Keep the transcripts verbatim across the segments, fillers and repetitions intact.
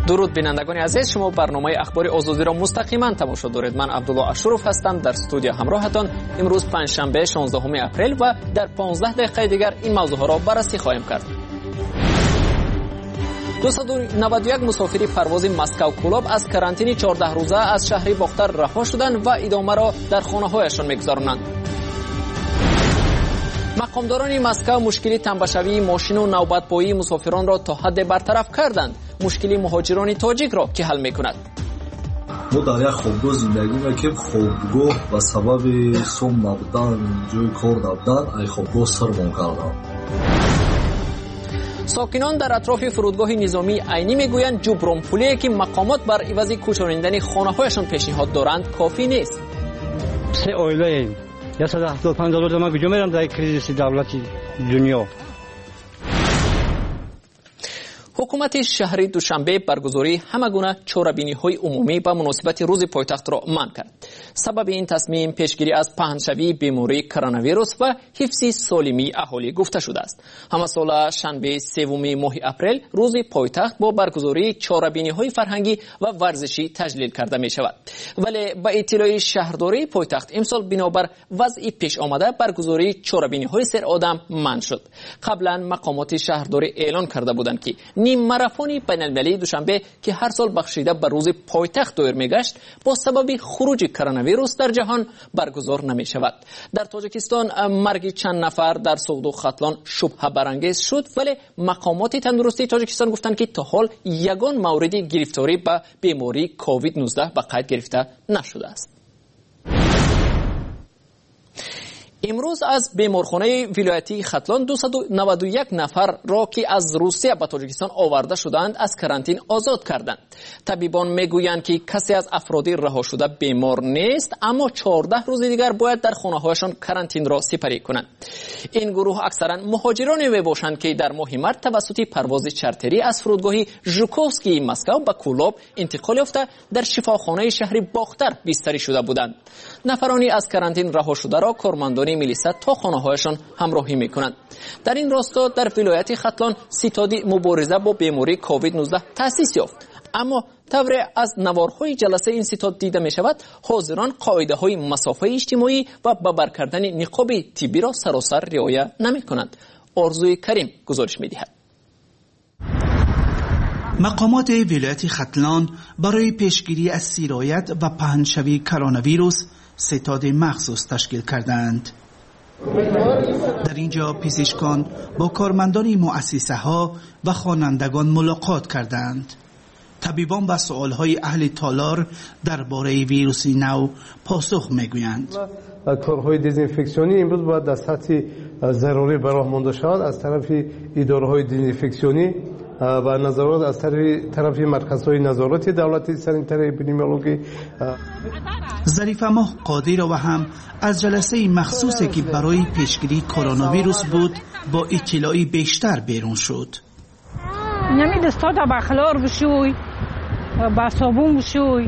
درود بینندگان عزیز، شما برنامه اخبار آزادی را مستقیما تماشا دارید. من عبدالله اشرف هستم در استودیو همراهتان. امروز پنجشنبه شانزدهم اپریل و در پانزده دقیقه دیگر این موضوع را بررسی خواهیم کرد. دویست و نود و یک مسافری پرواز مسکو کلاب از کرانتین چهارده روزه از شهر باختر رها شدند و ادامه را در خانه‌هایشان می‌گذرانند. مقامداران مسکو مشکلی تنبشوی ماشین و نوبت‌پایی مسافران را تا حد برطرف کردند. مشکلی مهاجران تاجیک را که حل می‌کند. ما در یک خوابگاه زندگی می‌کنیم. خوابگاه به سبب سوم نبودن، جای کار نبودن، ای خوابگاه سرمان کردند. ساکنان در اطراف فرودگاه نظامی عینی میگویند جبران پولی که مقامات بر عوض کوچانیدن خانه‌هایشان پیشنهاد دارند کافی نیست. سه اویله صد و هفتاد و پنج دلار ما کجا میرم در کریزیس دولتی دنیا. حکومت شهری دوشنبه برگزاری همگونه چاره‌بینی‌های عمومی به مناسبت روز پایتخت را منع کرد. سبب این تصمیم پیشگیری از پهنشوی بیماری کرونا ویروس و حفظ سالمی اهالی گفته شده است. همه سال شنبه سوم ماه اپریل روز پایتخت با برگزاری چاره‌بینی‌های فرهنگی و ورزشی تجلیل کرده می شود. ولی به اطلاع شهرداری پایتخت امسال بنابر وضع پیش آمده برگزاری چاره‌بینی‌های سر آدم منع شد. قبلا مقامات شهرداری اعلان کرده بودند که نیم ماراتون بین‌المللی دوشنبه که هر سال بخشیده به روز پایتخت دایر میگشت با سبب خروج کرونا ویروس در جهان برگزار نمی شود. در تاجیکستان مرگ چند نفر در سوخت و ختلان شبهه برانگیز شد، ولی مقامات تندرستی تاجیکستان گفتند که تا حال یگان مورد گرفتاری به بیماری کووید نوزده به قید گرفته نشده است. امروز از بیمارخانه ولایتی ختلان دویست و نود و یک نفر را که از روسیه به تاجیکستان آورده شدند از کرانتین آزاد کردند. طبیبان میگویند که کسی از افراد رها شده بیمار نیست، اما چهارده روز دیگر باید در خانه‌هایشان کرانتین را سپری کنند. این گروه اکثرا مهاجرانی میباشند که در ماه مارس توسط پرواز چارتری از فرودگاه ژوکوفسکی مسکو به کولاب انتقال یافته در شفاخانه شهر باختر بستری شده بودند. نفرانی از کرانتین رها شده را کارمندان میلیسا تا خانه‌هایشان همراهی میکنند. در این راستا در ولایت ختلان ستاد مبارزه با بیماری کووید نوزده تأسیس یافت، اما طور از نوارهای جلسه این ستاد دیده می شود حاضران قاعده های مسافه اجتماعی و ببر کردن نقاب طبی را سراسر رعایت نمی کنند. آرزوی کریم گزارش می دهد. مقامات ولایت ختلان برای پیشگیری از سرایت و پهنشوی کرونا ویروس ستاد مخصوص تشکیل کردند. در اینجا پزشکان با کارمندان مؤسسه ها و خوانندگان ملاقات کردند. طبیبان به سوالهای اهل تالار درباره ویروس نو پاسخ میگویند. کارهای دزینفکسیونی امروز باید در سطح ضروری براه مانده شود از طرف اداره‌های دزینفکسیونی و نظارت از طرف مرکزهای نظارت دولتی سانیتری اپیدمیولوژی. ظریف ماه قادر و هم از جلسه مخصوصی که برای پیشگیری کرونا ویروس بود با اطلاعی بیشتر بیرون شد. نمی دستا تا با خلار بشوی با صابون بشوی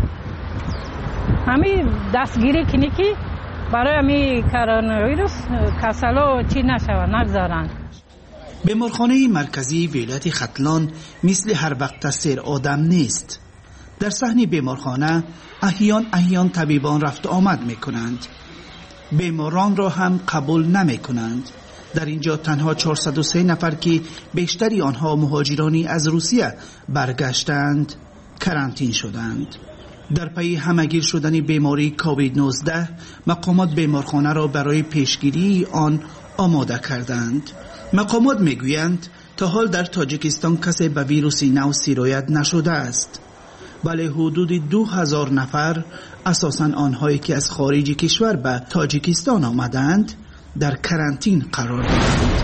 همین دستگیری کنی که برای همین کرونا ویروس کسلا چی نشود نگذارن. بیمارخانه مرکزی ولایت ختلان مثل هر وقت سیر آدم نیست. در صحن بیمارخانه احیان احیان طبیبان رفت آمد می کنند. بیماران را هم قبول نمی کنند. در اینجا تنها چهارصد و سه نفر که بیشتری آنها مهاجرانی از روسیه برگشتند کرانتین شدند. در پی همگیر شدن بیماری کووید نوزده مقامات بیمارخانه را برای پیشگیری آن آماده کردند. مقامات میگویند تا حال در تاجیکستان کسی به ویروس نو سرایت نشده است، ولی حدود دو هزار نفر اساساً آنهایی که از خارج کشور به تاجیکستان آمدند در کرانتین قرار دارند.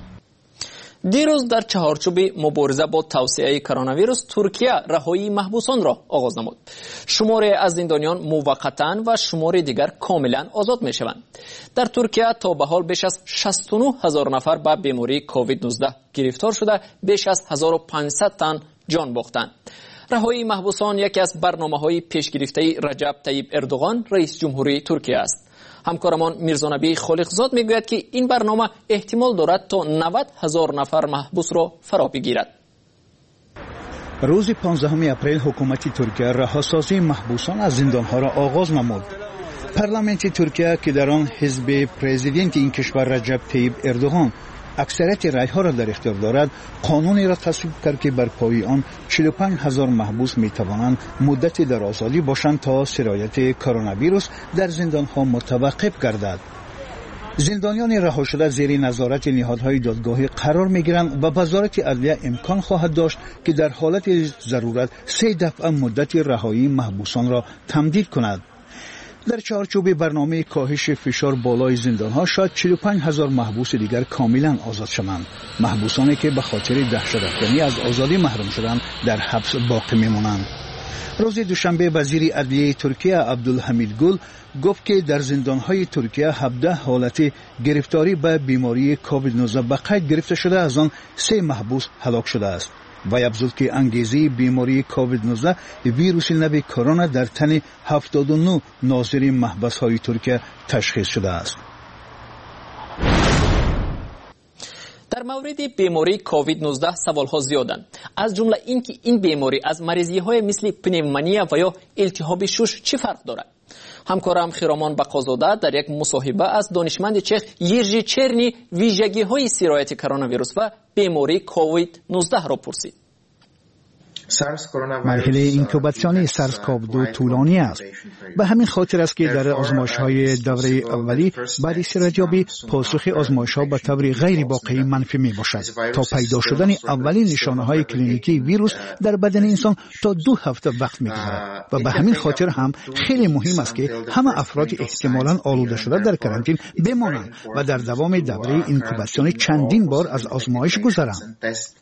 دیروز در چهارچوب مبارزه با توسعه کرونا ویروس ترکیه رهایی محبوسان را آغاز نمود. شماری از زندانیان موقتا و شماری دیگر کاملا آزاد می شوند. در ترکیه تا به حال بیش از شصت و نه هزار نفر به بیماری کووید نوزده گرفتار شده، بیش از هزار و پانصد تن جان باختند. رهایی محبوسان یکی از برنامه‌های پیشگرفته رجب طیب اردوغان رئیس جمهوری ترکیه است. همکارمان میرزانبی خالقزاد میگوید که این برنامه احتمال دارد تا نود هزار نفر محبوس را فرا بگیرد. روز پانزدهم اپریل حکومت ترکیه رهاسازی محبوسان از زندانها را آغاز نمود. پارلمانت ترکیه که در آن حزب پرزیدنت این کشور رجب طیب اردوغان اکثریت رای‌ها را در اختیار دارد، قانونی را تصویب کرد که بر پای آن چهل و پنج هزار محبوس می‌توانند مدتی در آزادی باشند تا سرایت کرونا ویروس در زندان‌ها متوقف گردد. زندانیان رها شده زیر نظارت نهادهای دادگاهی قرار می‌گیرند و وزارت عدلیه امکان خواهد داشت که در حالت ضرورت سه دفعه مدت رهایی محبوسان را تمدید کند. در چارچوب برنامه کاهش فشار بالای زندان‌ها شاید چهل و پنج هزار محبوس دیگر کاملا آزاد شوند. محبوسانی که به خاطر دهشت افکنی از آزادی محروم شدند در حبس باقی می‌مانند. روز دوشنبه وزیر عدلیه ترکیه عبدالحمید گل گفت که در زندان‌های ترکیه هفده حالت گرفتاری به بیماری کووید نوزده به قید گرفته شده، از آن سه محبوس هلاک شده است. وی افزود که انگیزه بیماری کووید نوزده ویروس نو کرونا در تن هفتاد و نه ناظر محبس‌های ترکیه تشخیص شده است. در مورد بیماری کووید نوزده سوال‌ها زیادند، از جمله اینکه این بیماری از مریضی‌های مثل پنومونیا و یا التهاب شش چه فرق دارد. همکارم خیرامان بقازاده در یک مصاحبه از دانشمند چخ یرژی چرنی ویژگی‌های سرایت کرونا ویروس و بیماری کووید نوزده را پرسید. مرحله اینکوباسیون سارس کوو دو طولانی است. به همین خاطر است که در آزمایش‌های دوره اولی بعد سرایت‌یابی پاسخ آزمایش‌ها به طور غیر واقعی منفی می‌باشد. تا پیدا شدن اولین نشانه‌های کلینیکی ویروس در بدن انسان تا دو هفته وقت می‌گذرد و به همین خاطر هم خیلی مهم است که همه افراد احتمالاً آلوده شده در کرانتین بمانند و در دوام دوره اینکوباسیون چندین بار از آزمایش گذرند.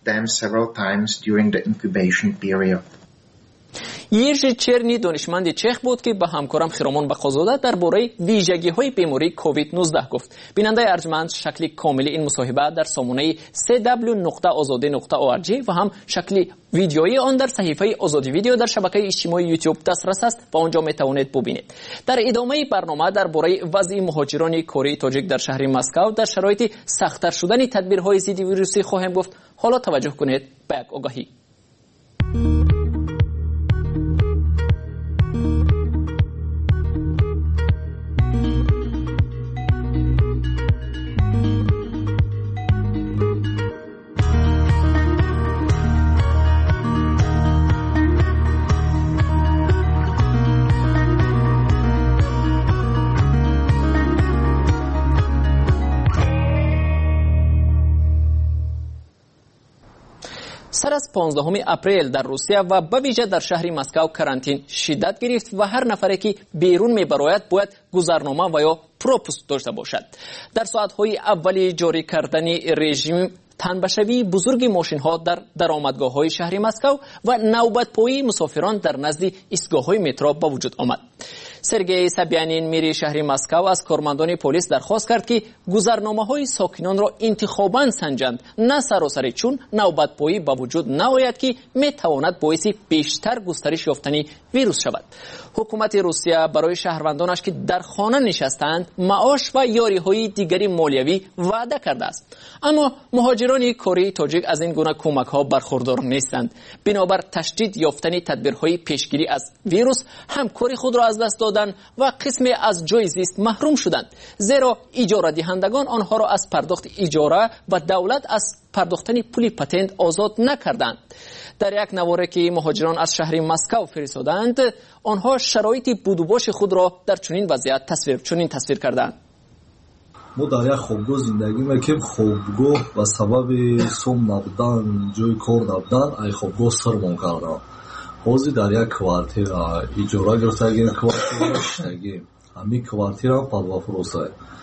یرژی چرنی دانشمند چخ بود که به همکارم خیرامان بقازاده درباره ویژگی‌های بیماری کووید نوزده گفت. بیننده ارجمند شکل کامل این مصاحبه در سامانه سی دبلیو نقطه آزادی نقطه او آر جی و هم شکل ویدیویی آن در صفحه آزادی ویدیو در شبکه اجتماعی یوتیوب دسترس است و آنجا میتوانید ببینید. در ادامه برنامه درباره وضع مهاجران کره تاجیک در شهر مسکو در شرایط سخت‌تر شدن تدبیرهای ضد ویروسی خواهیم گفت. حالا توجه کنید به یک آگاهی. سر از پانزدهم اپریل در روسیه و به ویژه در شهر مسکو کرانتین شدت گرفت و هر نفری که بیرون میبراید باید گذرنامه و یا پروپوس داشته باشد. در ساعت‌های اولی جاری کردن رژیم تنبشوی بزرگ ماشین ها در درآمدگاه های شهر مسکو و نوبت پایی مسافران در نزد ایستگاه های مترو به وجود آمد. سرگئی سبیانین میری شهر مسکو از کارمندان پلیس درخواست کرد که گذرنامه های ساکنان را انتخاباً سنجند، نه سراسری، چون نوبت پایی به وجود نآید که میتواند باعث بیشتر گسترش یافتن ویروس شود. حکومت روسیه برای شهروندانش که در خانه نشستند معاش و یاری های دیگری مالیوی وعده کرده است، اما مهاجران کره تاجیک از این گونه کمک ها برخوردار نیستند. بنابر تشدید یافتن تدبیرهای پیشگیری از ویروس همکاری خود را از دست دادند و قسمی از جای زیست محروم شدند، زیرا اجاره دهندگان آنها را از پرداخت اجاره و دولت از پرداختن پول پتنت آزاد نکردند. در یک نواره که مهاجران از شهر مسکو فرستادند، آنها شرایط بود و باش خود را در چنین وضعیت تصویر چنین تصویر کردند. ما در یک خوابگاه زندگی میکنیم. خوابگاه به سبب سوم نبودن، جای کار نبودن، ای خوابگاه سرمون کردن. حاضر در یک کوارتیر اجاره گرفتگیم، کوارتیر شدگیم. همین کوارتیر هم پدوا فروسه.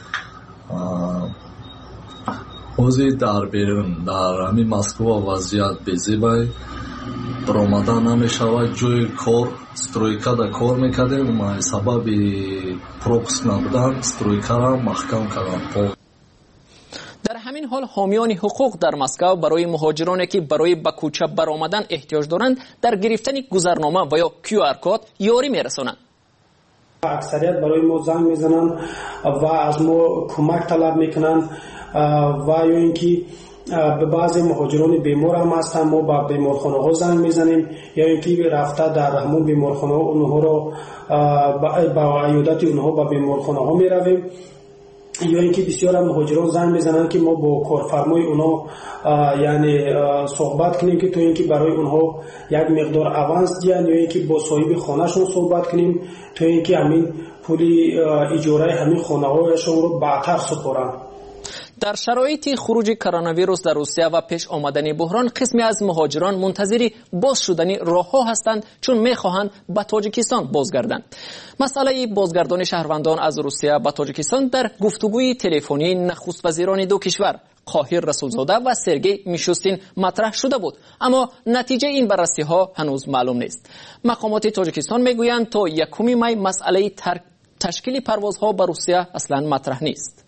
حاضر در بیرون در همین مسکو وضعیت بزیبای برآمدن نمیشود. جای کار سترویکا در کار میکردیم، ما سبب پروپس نبودن سترویکا را محکم کردن. در همین حال حامیان حقوق در مسکو برای مهاجرانی که برای به کوچه برآمدن احتیاج دارند در گرفتن گذرنامه و یا کیو آر کد یاری میرسانند. اکثریت برای ما زنگ میزنند و از ما کمک طلب میکنند و یا اینکه به بعضی مهاجران بیمار هم هستن، ما با بیمارخانه ها زنگ میزنیم یا اینکه رفته در همون بیمارخانه ها اونها رو با عیادت اونها با بیمارخانه ها میرویم، یا اینکه بسیار مهاجران زنگ میزنن که ما با کارفرمای اونها یعنی صحبت کنیم که تو اینکه برای اونها یک مقدار اوانس دیان، یا اینکه با صاحب خانهشون صحبت کنیم تو اینکه همین پولی اجاره همین خانه هایشون رو بعدتر سپارن. در شرایط خروج کرونا ویروس در روسیه و پیش آمدن بحران، قسمی از مهاجران منتظر باز شدن راه‌ها هستند چون می‌خواهند به تاجیکستان بازگردند. مسئله بازگردان شهروندان از روسیه به تاجیکستان در گفتگوی تلفنی نخست وزیران دو کشور قاهر رسولزاده و سرگئی میشوستین مطرح شده بود، اما نتیجه این بررسی‌ها هنوز معلوم نیست. مقامات تاجیکستان میگویند تا یکم می مسئله تشکیل پروازها به روسیه اصلاً مطرح نیست.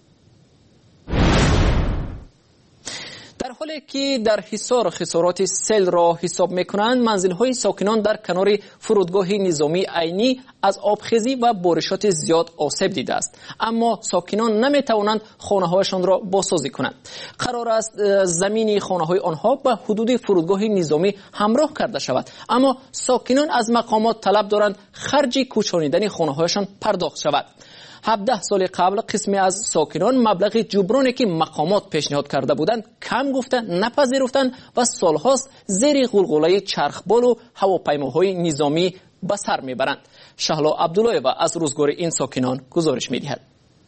در حالی که در حصار خسارات سیل را حساب میکنند، منزل‌های ساکنان در کنار فرودگاه نظامی عینی از آبخیزی و بارشات زیاد آسیب دیده است، اما ساکنان نمیتوانند خانه‌هایشان را بازسازی کنند. قرار است زمین خانه‌های آنها به حدود فرودگاه نظامی همراه کرده شود، اما ساکنان از مقامات طلب دارند خرج کوچانیدن خانه‌هایشان پرداخت شود. هفده سال قبل قسمی از ساکنان مبلغ جبرانی که مقامات پیشنهاد کرده بودند کم گفته نپذیرفتند و سالهاست زیر غلغله چرخبال و هواپیماهای نظامی به سر میبرند. شهلا عبدالله و از روزگار این ساکنان گزارش میدهد.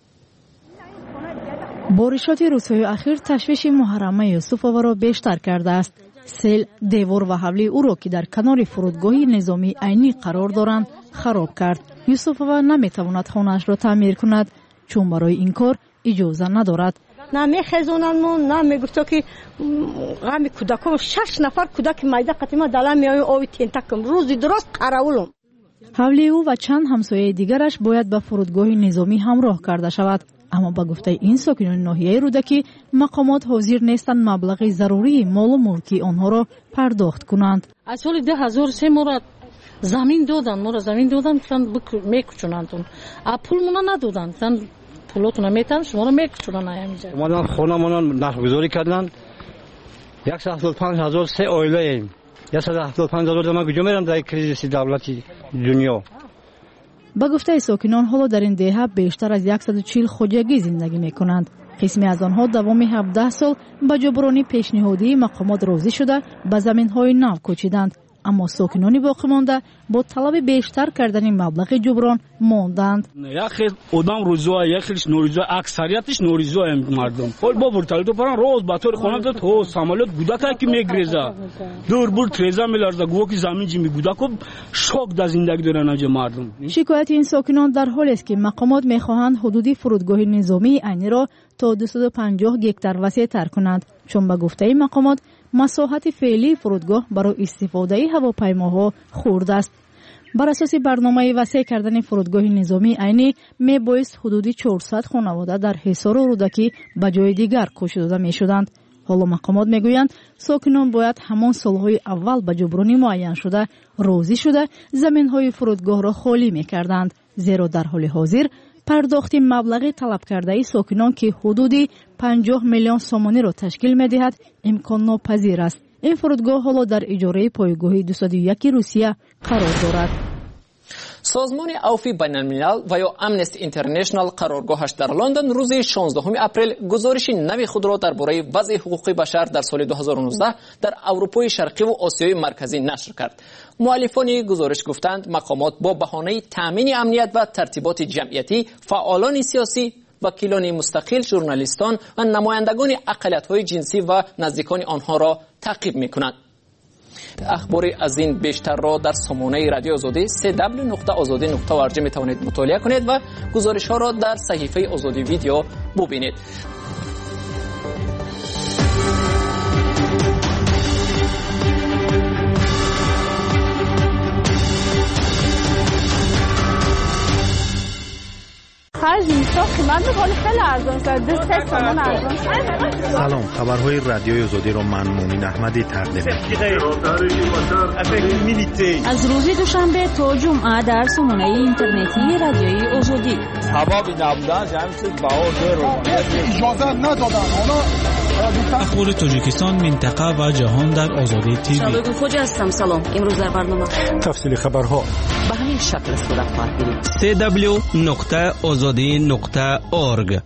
بارشات روزهای اخیر تشویش محرمه یوسفova را بیشتر کرده است. سیل دیوار و حوله او را که در کنار فرودگاه نظامی عینی قرار دارند خراب کرد. یوسفova نمیتواند خانه‌اش را تعمیر کند چون برای این کار اجازه ندارد. نه میخزونن مون نه میگفت که غمی کودکان شش نفر کودک میده قدیما دلم میای آوی تینتکم روزی درست قراولم. حوله او و چند همسایه دیگرش باید به فرودگاه نظامی همراه کرده شود، اما با گفته این ساکنان ناحیه رودکی مقامات حاضر نیستند مبلغ ضروری مال و ملکی آنها را پرداخت کنند. از سال دو هزار و سه ما زمین دادن، ما را زمین دادن کن میکچونند، پول مون ندادن کن پولاتون میتن شما را میکچونن. همینجا ما خونه مون نخگذاری کردن صد و هفتاد و پنج هزار سه عائله ایم. صد و هفتاد و پنج هزار ما کجا میرم در کریزیس دولتی دنیا. با گفته ساکنان حالا در این دهه بیشتر از صد و چهل خودیگی زندگی میکنند. قسمی از آنها دوام هفده سال با جبرانی پیشنهادی مقامات راضی شده به زمین‌های نو کوچیدند، اما ساکنان باقی مانده با طلب بیشتر کردن مبلغ جبران ماندند. یخی آدم روزا یخیش نوروزا اکثریتش نوروزا مردم خود با برتال تو پران روز با طور خونه داد تو سامالات گوداکا کی میگریزا دور بر تریزا میلارزا گو کی زمین جی میگوداکو شوک د زندگی دارن اج مردم. شکایت این ساکنان در حالی است که مقامات میخواهند حدود فرودگاه نظامی عینی را تا دویست و پنجاه گکتار وسیع تر کنند، چون به گفته مقامات مساحت فعلی فرودگاه برای استفاده هواپیماها خرد است. بر اساس برنامه وسیع کردن فرودگاه نظامی عینی می بایست حدود چهارصد خانواده در حصار و رودکی به جای دیگر کوچ داده می شدند. حالا مقامات می گویند ساکنان باید همان سالهای اول به جبرانی معین شده راضی شده زمین های فرودگاه را خالی می کردند، زیرا در حال حاضر پرداخت مبلغ طلب کرده ای ساکنان که حدود پنجاه میلیون سومانی را تشکیل می دهد امکان ناپذیر است. این فرودگاه حالا در اجاره پایگاه دویست و یک روسیه قرار دارد. سازمان عفو بین الملل و یا امنستی اینترنشنال قرارگاهش در لندن روز شانزدهم اپریل گزارش نوی خود را درباره وضع حقوق بشر در سال دو هزار و نوزده در اروپای شرقی و آسیای مرکزی نشر کرد. مؤلفان گزارش گفتند مقامات با بهانه تامین امنیت و ترتیبات جمعیتی فعالان سیاسی، وکیلان مستقل، ژورنالیستان و نمایندگان اقلیت‌های جنسی و نزدیکان آنها را تعقیب می‌کنند. اخبار از این بیشتر را در سامانه رادیو آزادی سه دبلیو نقطه آزادی نقطه او ار جی میتوانید مطالعه کنید و گزارش ها را در صحیفه آزادی ویدیو ببینید. سلام، خبرهای رادیوی آزادی را من مومن احمدی تقدیم می‌کنم. از روز دوشنبه تا جمعه در سامانه اینترنتی رادیوی آزادی. سبب نبودن جمعیت بهار رو اجازه ندادن. حالا اخبار تاجیکستان، منطقه و جهان در آزادی تیوی. شبکه خوجا هستم. سلام. امروز در برنامه تفصیل خبرها به همین شکل صورت خواهد گرفت. دبلیو دبلیو دبلیو نقطه آزادی نقطه اورگ.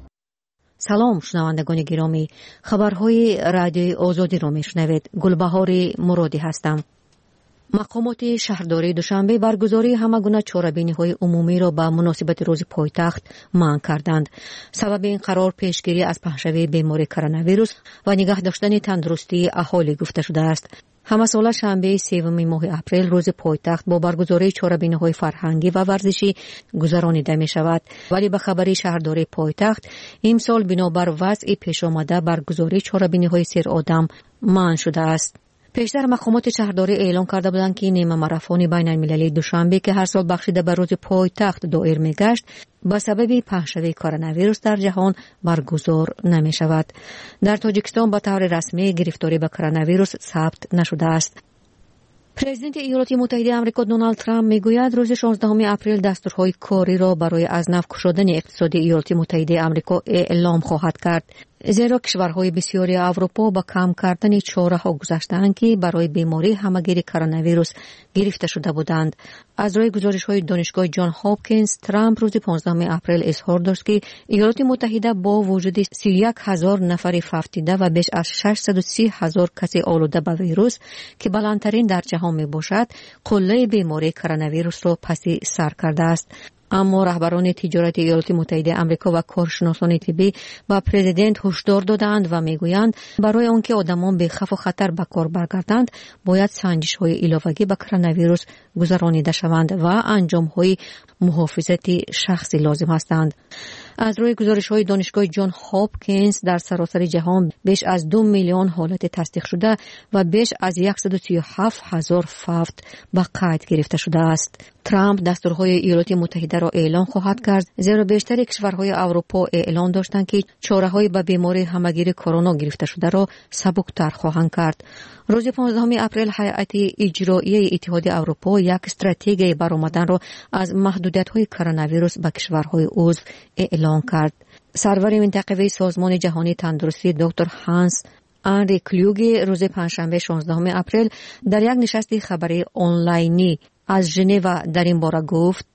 سلام شنوندگان گرامی، خبرهای رادیوی آزادی را میشنوید. گلبهار مرادی هستم. مقامات شهرداری دوشنبه برگزاری همگونه چاره‌بینی‌های عمومی را به مناسبت روز پایتخت منع کردند. سبب این قرار پیشگیری از پهن‌شوی بیماری کرونا ویروس و نگاه داشتن تندرستی اهالی گفته شده است. همه ساله شنبه سوم ماه اپریل روز پایتخت با برگزاری چاره‌بینی‌های فرهنگی و ورزشی گذرانیده می شود، ولی به خبری شهرداری پایتخت امسال بنابر وضع پیش آمده برگزاری چاره‌بینی‌های سیر آدم منع شده است. پیشتر مقامات شهرداری اعلام کرده بودند که نیمه ماراتون بین المللی دوشنبه که هر سال بخشیده به روز پایتخت دایر می‌گشت به سبب پهن‌شوی کرونا ویروس در جهان برگزار نمی‌شود. در تاجیکستان به طور رسمی گرفتاری به کرونا ویروس ثبت نشده است. پرزیدنت ایالات متحده آمریکا دونالد ترامپ میگوید روز شانزدهم اپریل دستورهای کاری را برای از نو گشودن اقتصاد ایالات متحده آمریکا اعلام خواهد کرد، زیرا کشورهای بسیاری اروپا با کم کردن چاره‌ها گذشتند که برای بیماری همه‌گیر کرونا ویروس گرفته شده بودند. از روی گزارش‌های دانشگاه جان هاپکینز، ترامپ روز پانزدهم اپریل اظهار داشت که ایالات متحده با وجود سی و یک هزار نفر فوتیده و بیش از ششصد و سی هزار کسی آلوده به ویروس که بلندترین در جهان میباشد، قله بیماری کرونا ویروس را پس سر کرده است. اما رهبران تجارت ایالات متحده آمریکا و کارشناسان طبی با پرزیدنت هشدار دادند و میگویند برای آنکه آدمان به خوف و خطر به کار برگردند باید سنجش‌های علاوگی به کرونا ویروس گذرانیده شوند و انجام‌های محافظت شخصی لازم هستند. از روی گزارش‌های دانشگاه جان هاپکینز در سراسر جهان بیش از دو میلیون حالت تصدیق شده و بیش از صد و سی و هفت هزار فوت به قید گرفته شده است. ترامپ دستورهای ایالات متحده را اعلام خواهد کرد، زیرا بیشتر کشورهای اروپا اعلام داشتند که چاره‌های به بیماری همه‌گیر کرونا گرفته شده را سبک‌تر خواهند کرد. روز پانزدهم اپریل هیئت اجرایی اتحاد اروپا یک استراتژی برآمدن را از محدودیت‌های کرونا ویروس به کشورهای عضو اعلام کرد. سرور منطقوی سازمان جهانی تندرستی دکتر هانس آنری کلوگی روز پنجشنبه شانزدهم اپریل در یک نشست خبری آنلاینی از ژنو در این باره گفت: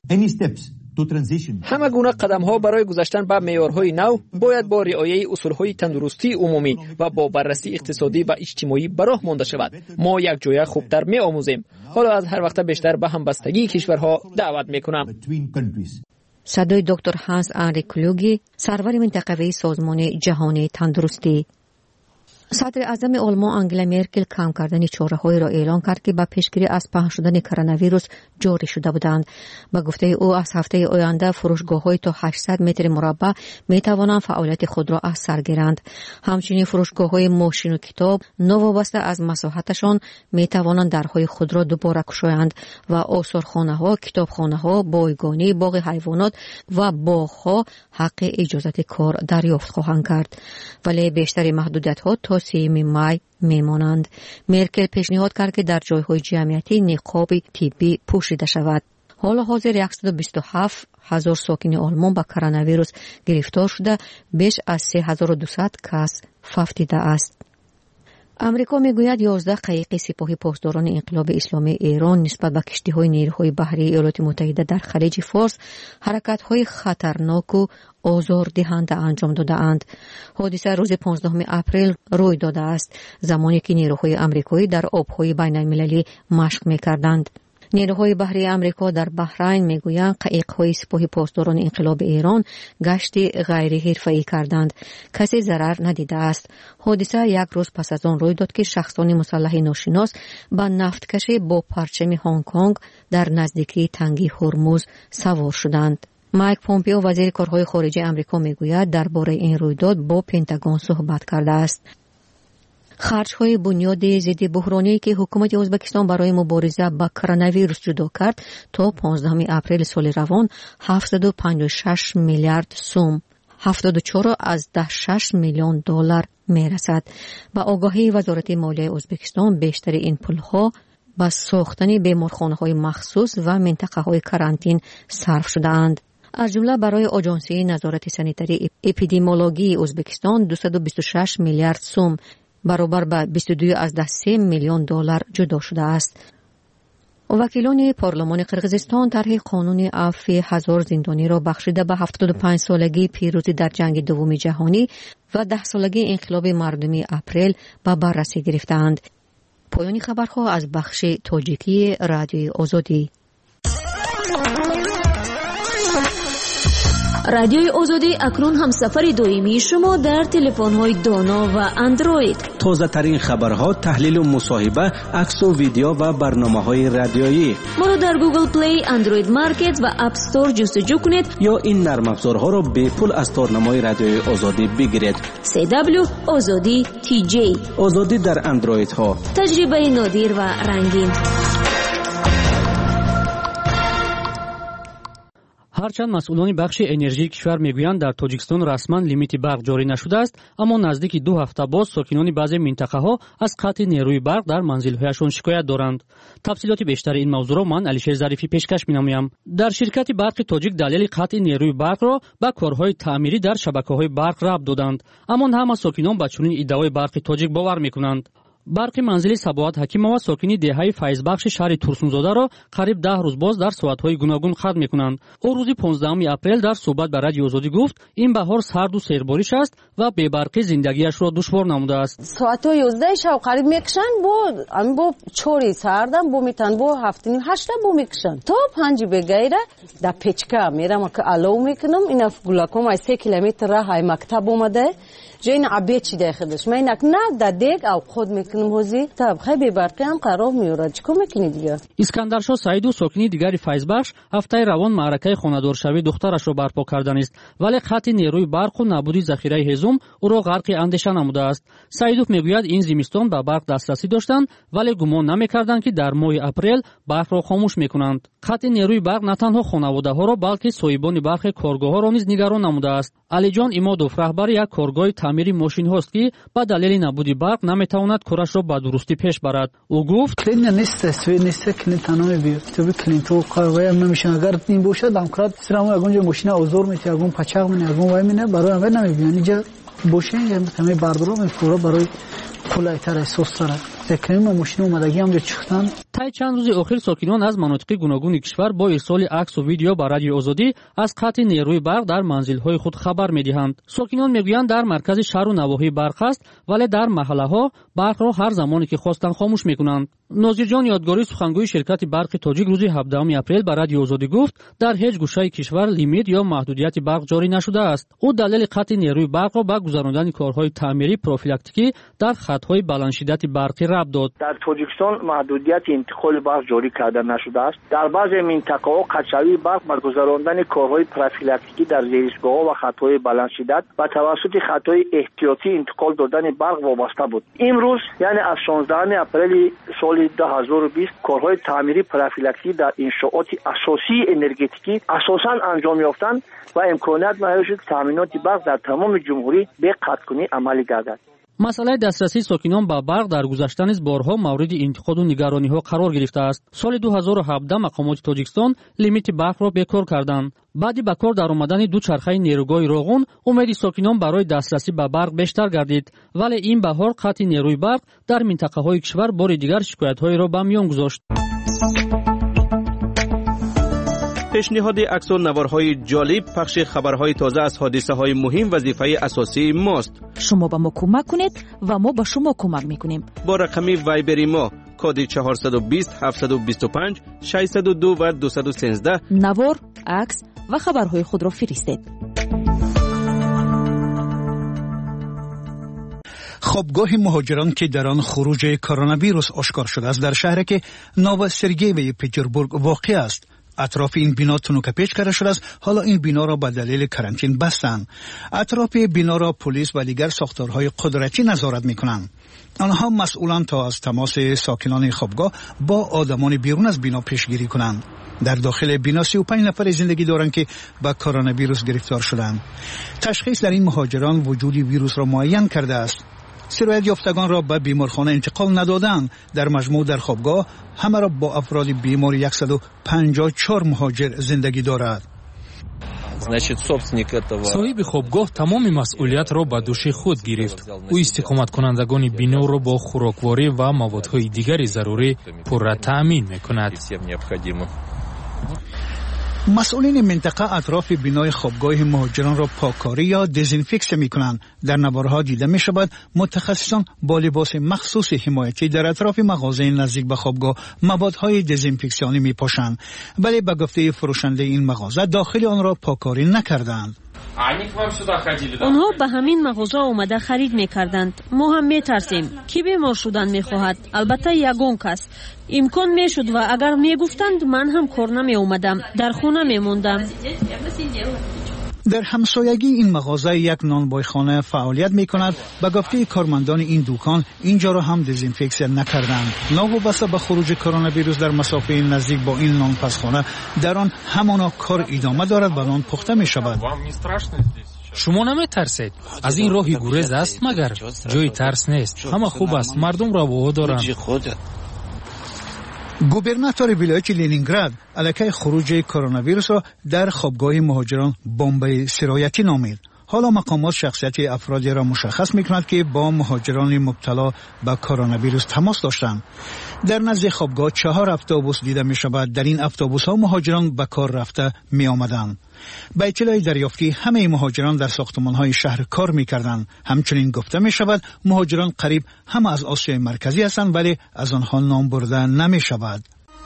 همه گونه قدم ها برای گذشتن به معیارهای نو باید با رعایت اصول های تندرستی عمومی و با بررسی اقتصادی و اجتماعی به راه مانده شود. ما یک جای خوبتر می آموزیم. حالا از هر وقت بیشتر به همبستگی کشورها دعوت می کنم. صدای دکتر هانس آنری کلوگی، سرور منطقوی سازمان جهانی تندرستی. صدر اعظم آلمان آنگلا مرکل کم کردن چاره‌های را اعلام کرد که با پیشگیری از پهن شدن کرونا ویروس جاری شده بودند. با گفته او از هفته آینده فروشگاه‌های تا هشتصد متر مربع می‌توانند فعالیت خود را از سر گیرند. همچنین فروشگاه‌های ماشین و کتاب نوابسته از مساحتشان می‌توانند درهای خود را دوباره گشایند و آثارخانه‌ها، کتابخانه‌ها، بایگانی، باغ حیوانات و باغ‌ها حق اجازه کار دریافت خواهند کرد. ولی بیشتر محدودیت‌ها تا سوم مای میمانند. مرکل پیشنهاد کرد که در جایهای جمعیتی نقاب طبی پوشیده شود. حال حاضر صد و بیست و هفت هزار ساکن آلمان با کرونا ویروس گرفتار شده، بیش از سه هزار و دویست کس فوتیده است. امریکا میگوید یازده قایق سپاه پاسداران انقلاب اسلامی ایران نسبت به کشتی‌های نیروهای بحری ایالات متحده در خلیج فارس حرکت‌های خطرناک و آزاردهنده انجام داده‌اند. حادثه روز پانزدهم اپریل روی داده است، زمانی که نیروهای آمریکایی در آب‌های بین‌المللی مشق می‌کردند. نیروهای بحری آمریکا در بحرین میگویند قایق‌های سپاه پاسداران انقلاب ایران گشت غیر حرفه‌ای کردند. کسی ضرر ندیده است. حادثه یک روز پس از آن روی داد که شخصان مسلح ناشناس با نفتکشی با پرچم هنگ کنگ در نزدیکی تنگه هرمز سوار شدند. مایک پومپیو وزیر کارهای خارجه آمریکا میگوید درباره این رویداد با پنتاگون صحبت کرده است. خرج‌های بنیاد ضد بحرانی که حکومت ازبکستان برای مبارزه با کرونا ویروس جدا کرد تا پانزدهم اپریل سال روان هفتصد و پنجاه و شش میلیارد سوم، هفتاد و چهار از ده شش میلیون دلار میرسد. با آگاهی وزارت مالیه ازبکستان بیشتر این پولها با ساختن بیمارخانه‌های مخصوص و منطقه‌های کرانتین صرف شده‌اند. از جمله برای آژانسی نظارت سانیتری اپیدمیولوژی ازبکستان دویست و بیست و شش میلیارد سوم برابر به بیست و دو ممیز سه میلیون دلار جدا شده است. وکیلان پارلمان قرقیزستان طرح قانون عفو هزار زندانی را بخشیده به هفتاد و پنج سالگی پیروزی در جنگ دوم جهانی و ده سالگی انقلاب مردمی اپریل به بررسی گرفتند. پایان خبرها از بخش تاجیکی رادیوی آزادی. رادیوی آزادی اکنون همسفر دائمی شما در تلفن‌های دانا و اندروید. تازه ترین خبرها، تحلیل و مصاحبه، عکس و ویدیو و برنامه‌های رادیویی. ما را در گوگل پلی، اندروید مارکت و اپ استور جستجو کنید یا این نرم افزارها را به پول از تارنمای رادیوی آزادی بگیرید. سی دبلیو آزادی تی جی. آزادی در اندروید ها. تجربه نادر و رنگین. هرچند مسئولان بخش انرژی کشور میگویند در تاجیکستان رسما لیمیت برق جاری نشده است، اما نزدیک دو هفته باز ساکنان بعضی منطقه ها از قطع نیروی برق در منزل‌هایشان شکایت دارند. تفصیلات بیشتر این موضوع را من علیشیر ظریفی پیشکش می‌نمایم. در شرکت برق تاجیک دلیل قطع نیروی برق را به کارهای تعمیری در شبکه‌های برق ربط دادند، اما همه ساکنان به چنین ادعای برق تاجیک باور می‌کنند. برق منزلی سباعت حکیمова ساکنی دهه فیضبخش شهر تورسونزاده را قریب ده روز باز در ساعت‌های گوناگون قطع می‌کنند. او روز پانزدهم اپریل در صحبت با رادیو آزادی گفت این بهار سرد و سیرباریش است و بی برقی زندگیش را دشوار نموده است. ساعت یازده شب قریب میکشن با ام با چوری سردم با میتن با هفت نیم هشت با میکشن تا پنج بغیره در پچکا میرم که الو میکنم اینا گلاکم از سه کیلومتر راه های مکتب اومده جین عبیت چی داخلش من اینک نه در دیگ او خود میکنم هزی تا خیلی برقی هم قرار میاره چیکار میکنی دیگه. اسکندرشاه سعید و ساکنی دیگری فیضبخش هفته روان معرکه خانه‌دارشوی دخترش را برپا کردن است، ولی قطع نیروی برق و نابودی ذخیره هضم او را غرق اندیشه نموده است. سعیدوف میگوید این زمستان به برق دسترسی داشتند ولی گمان نمیکردند که در ماه اپریل برق را خاموش میکنند. قطع نیروی برق نه تنها خانواده‌ها را بلکه صاحبان برق کارگاه‌ها را نیز نگران نموده است. علیجان امادوف رهبر یک کارگاه تعمیری ماشین هاست که با دلیل نبودی برق نمیتواند کارش را به درستی پیش برد. او گفت کلین نیست تصویر نیست کلین تنها بیاد تو کلین تو قوه نمیشه اگر این باشه دمکرات سرمو اگونجا ماشین اوزور میتی اگون پچاق من اگون وای مینه برای هم نمیبینی اینجا باشه همه بردارو میفورا برای کلایتر سوستره تکریم ماشین اومدگی هم چختن. تا چند روز اخیر ساکنان از مناطق گوناگون کشور با ارسال عکس و ویدیو به رادیو آزادی از قطع نیروی برق در منزل‌های خود خبر می‌دهند. ساکنان میگویند در مرکز شهر و نواحی برق است ولی در محله‌ها برق را هر زمانی که خواستند خاموش می‌کنند. ناظر جان یادگاری سخنگوی شرکت برق تاجیک روز هفدهم اپریل به رادیو آزادی گفت در هیچ گوشه کشور لیمیت یا محدودیت برق جاری نشده است. او دلیل قطع نیروی برق را به گذراندن کارهای تعمیری پروفیلاکتیکی در خط‌های بلند شدت برقی ربط داد. در تاجیکستان محدودیت انتقال برق جاری کرده نشده است. در بعضی منطقه‌ها قطعی برق با گذراندن کارهای پروفیلاکتیکی در زیرساخت‌ها و خط‌های بلند شدت و توسط خط‌های احتیاطی انتقال دادن برق وابسته بود. امروز یعنی از شانزدهم اپریل سال دو هزار و بیست کارهای تعمیری پروفیلاکتیکی در انشاءات اساسی انرژتیکی اساساً انجام یافتند و امکانات مهیا شد تامینات برق در تمام جمهوری به قطعنی عملی گردد. مسئله دسترسی ساکنان به برق در گذشته نیز بارها مورد انتقاد و نگرانی‌ها قرار گرفته است. سال دو هزار و هفده مقامات تاجیکستان لیمیت برق را بکار کردند. بعد به کار درآمدن دو چرخه نیروگاه راغون امید ساکنان برای دسترسی به برق بیشتر گردید، ولی این بهار قطع نیروی برق در منطقه‌های کشور بار دیگر شکایت‌های را به میان گذاشت. پیشنهاد عکس و نوارهای جالب، پخش خبرهای تازه از حادثه‌های مهم وظیفه اساسی ماست. شما به ما کمک کنید و ما به شما کمک میکنیم. با رقم وایبری ما کد چهارصد و بیست هفتصد و بیست و پنج ششصد و دو و دویست و سیزده نوار، عکس و خبرهای خود را فرستید. خوابگاه مهاجران که در آن خروج کرونا ویروس آشکار شده است در شهری که نووسرگیوی پترزبورگ واقع است. اطراف این بنا تنوکپیچ کرده شده است. حالا این بنا را به دلیل کرانتین بستند. اطراف بنا را پلیس و دیگر ساختارهای قدرتی نظارت میکنند. آنها مسئولان تا از تماس ساکنان خوابگاه با آدمان بیرون از بنا پیشگیری کنند. در داخل بنا سی و پنج نفر زندگی دارند که با کرونا ویروس گرفتار شدند. تشخیص در این مهاجران وجود ویروس را معین کرده است. سرایت یافتگان را به بیمارخانه انتقال ندادند. در مجموع در خوابگاه همه را با افراد بیمار صد و پنجاه و چهار مهاجر زندگی دارد. соҳиби хобгоҳ тамоми масъулиятро ба дӯши худ гирифт. ӯ истиқоматкунандагони биноро бо хӯрокворӣ ва маводҳои дигари зарурӣ пурра таъмин мекунад. مسئولین منطقه اطراف بینای خوابگاه مهاجران را پاککاری یا دزینفکسیون می‌کنند. در نوارها دیده می‌شود متخصصان با لباس مخصوص حمایتی در اطراف مغازه نزدیک به خوابگاه موادهای دزینفکسیونی می‌پوشند، ولی به گفته فروشنده این مغازه داخل آن را پاککاری نکردند. آنها به همین مغازه آمده خرید می‌کردند. ما هم می‌ترسیم کی بیمار شدن می‌خواهد. البته یگان کس امکان می‌شد و اگر می‌گفتند من هم کار نمی‌آمدم، در خانه می‌ماندم. در همسایگی این مغازه یک نانبایخانه فعالیت می‌کند. به گفته کارمندان این دکان اینجا را هم دزینفکسیون نکردند. ناوابسته به خروج کرونا ویروس در مسافه نزدیک با این نانپزخانه در آن همانا کار ادامه دارد و نان پخته می‌شود. شما نمی‌ترسید؟ از این راهی گریز است مگر؟ جای ترس نیست. همه خوب است. مردم را وادارند. گوبرناتور ولایت لنینگراد علیه خروج کرونا ویروس را در خوابگاه مهاجران بمب سرایتی نامید. حالا مقامات شخصیت افرادی را مشخص می‌کنند که با مهاجران مبتلا به کرونا ویروس تماس داشتند. در نزد خوابگاه چهار اتوبوس دیده می‌شود. در این اتوبوس‌ها مهاجران به کار رفته می‌آمدند. به اطلاع دریافتی همه مهاجران در ساختمان‌های شهر کار می‌کردند. همچنین گفته می‌شود مهاجران قریب همه از آسیای مرکزی هستند، ولی از آنها نام برده نمی‌شود.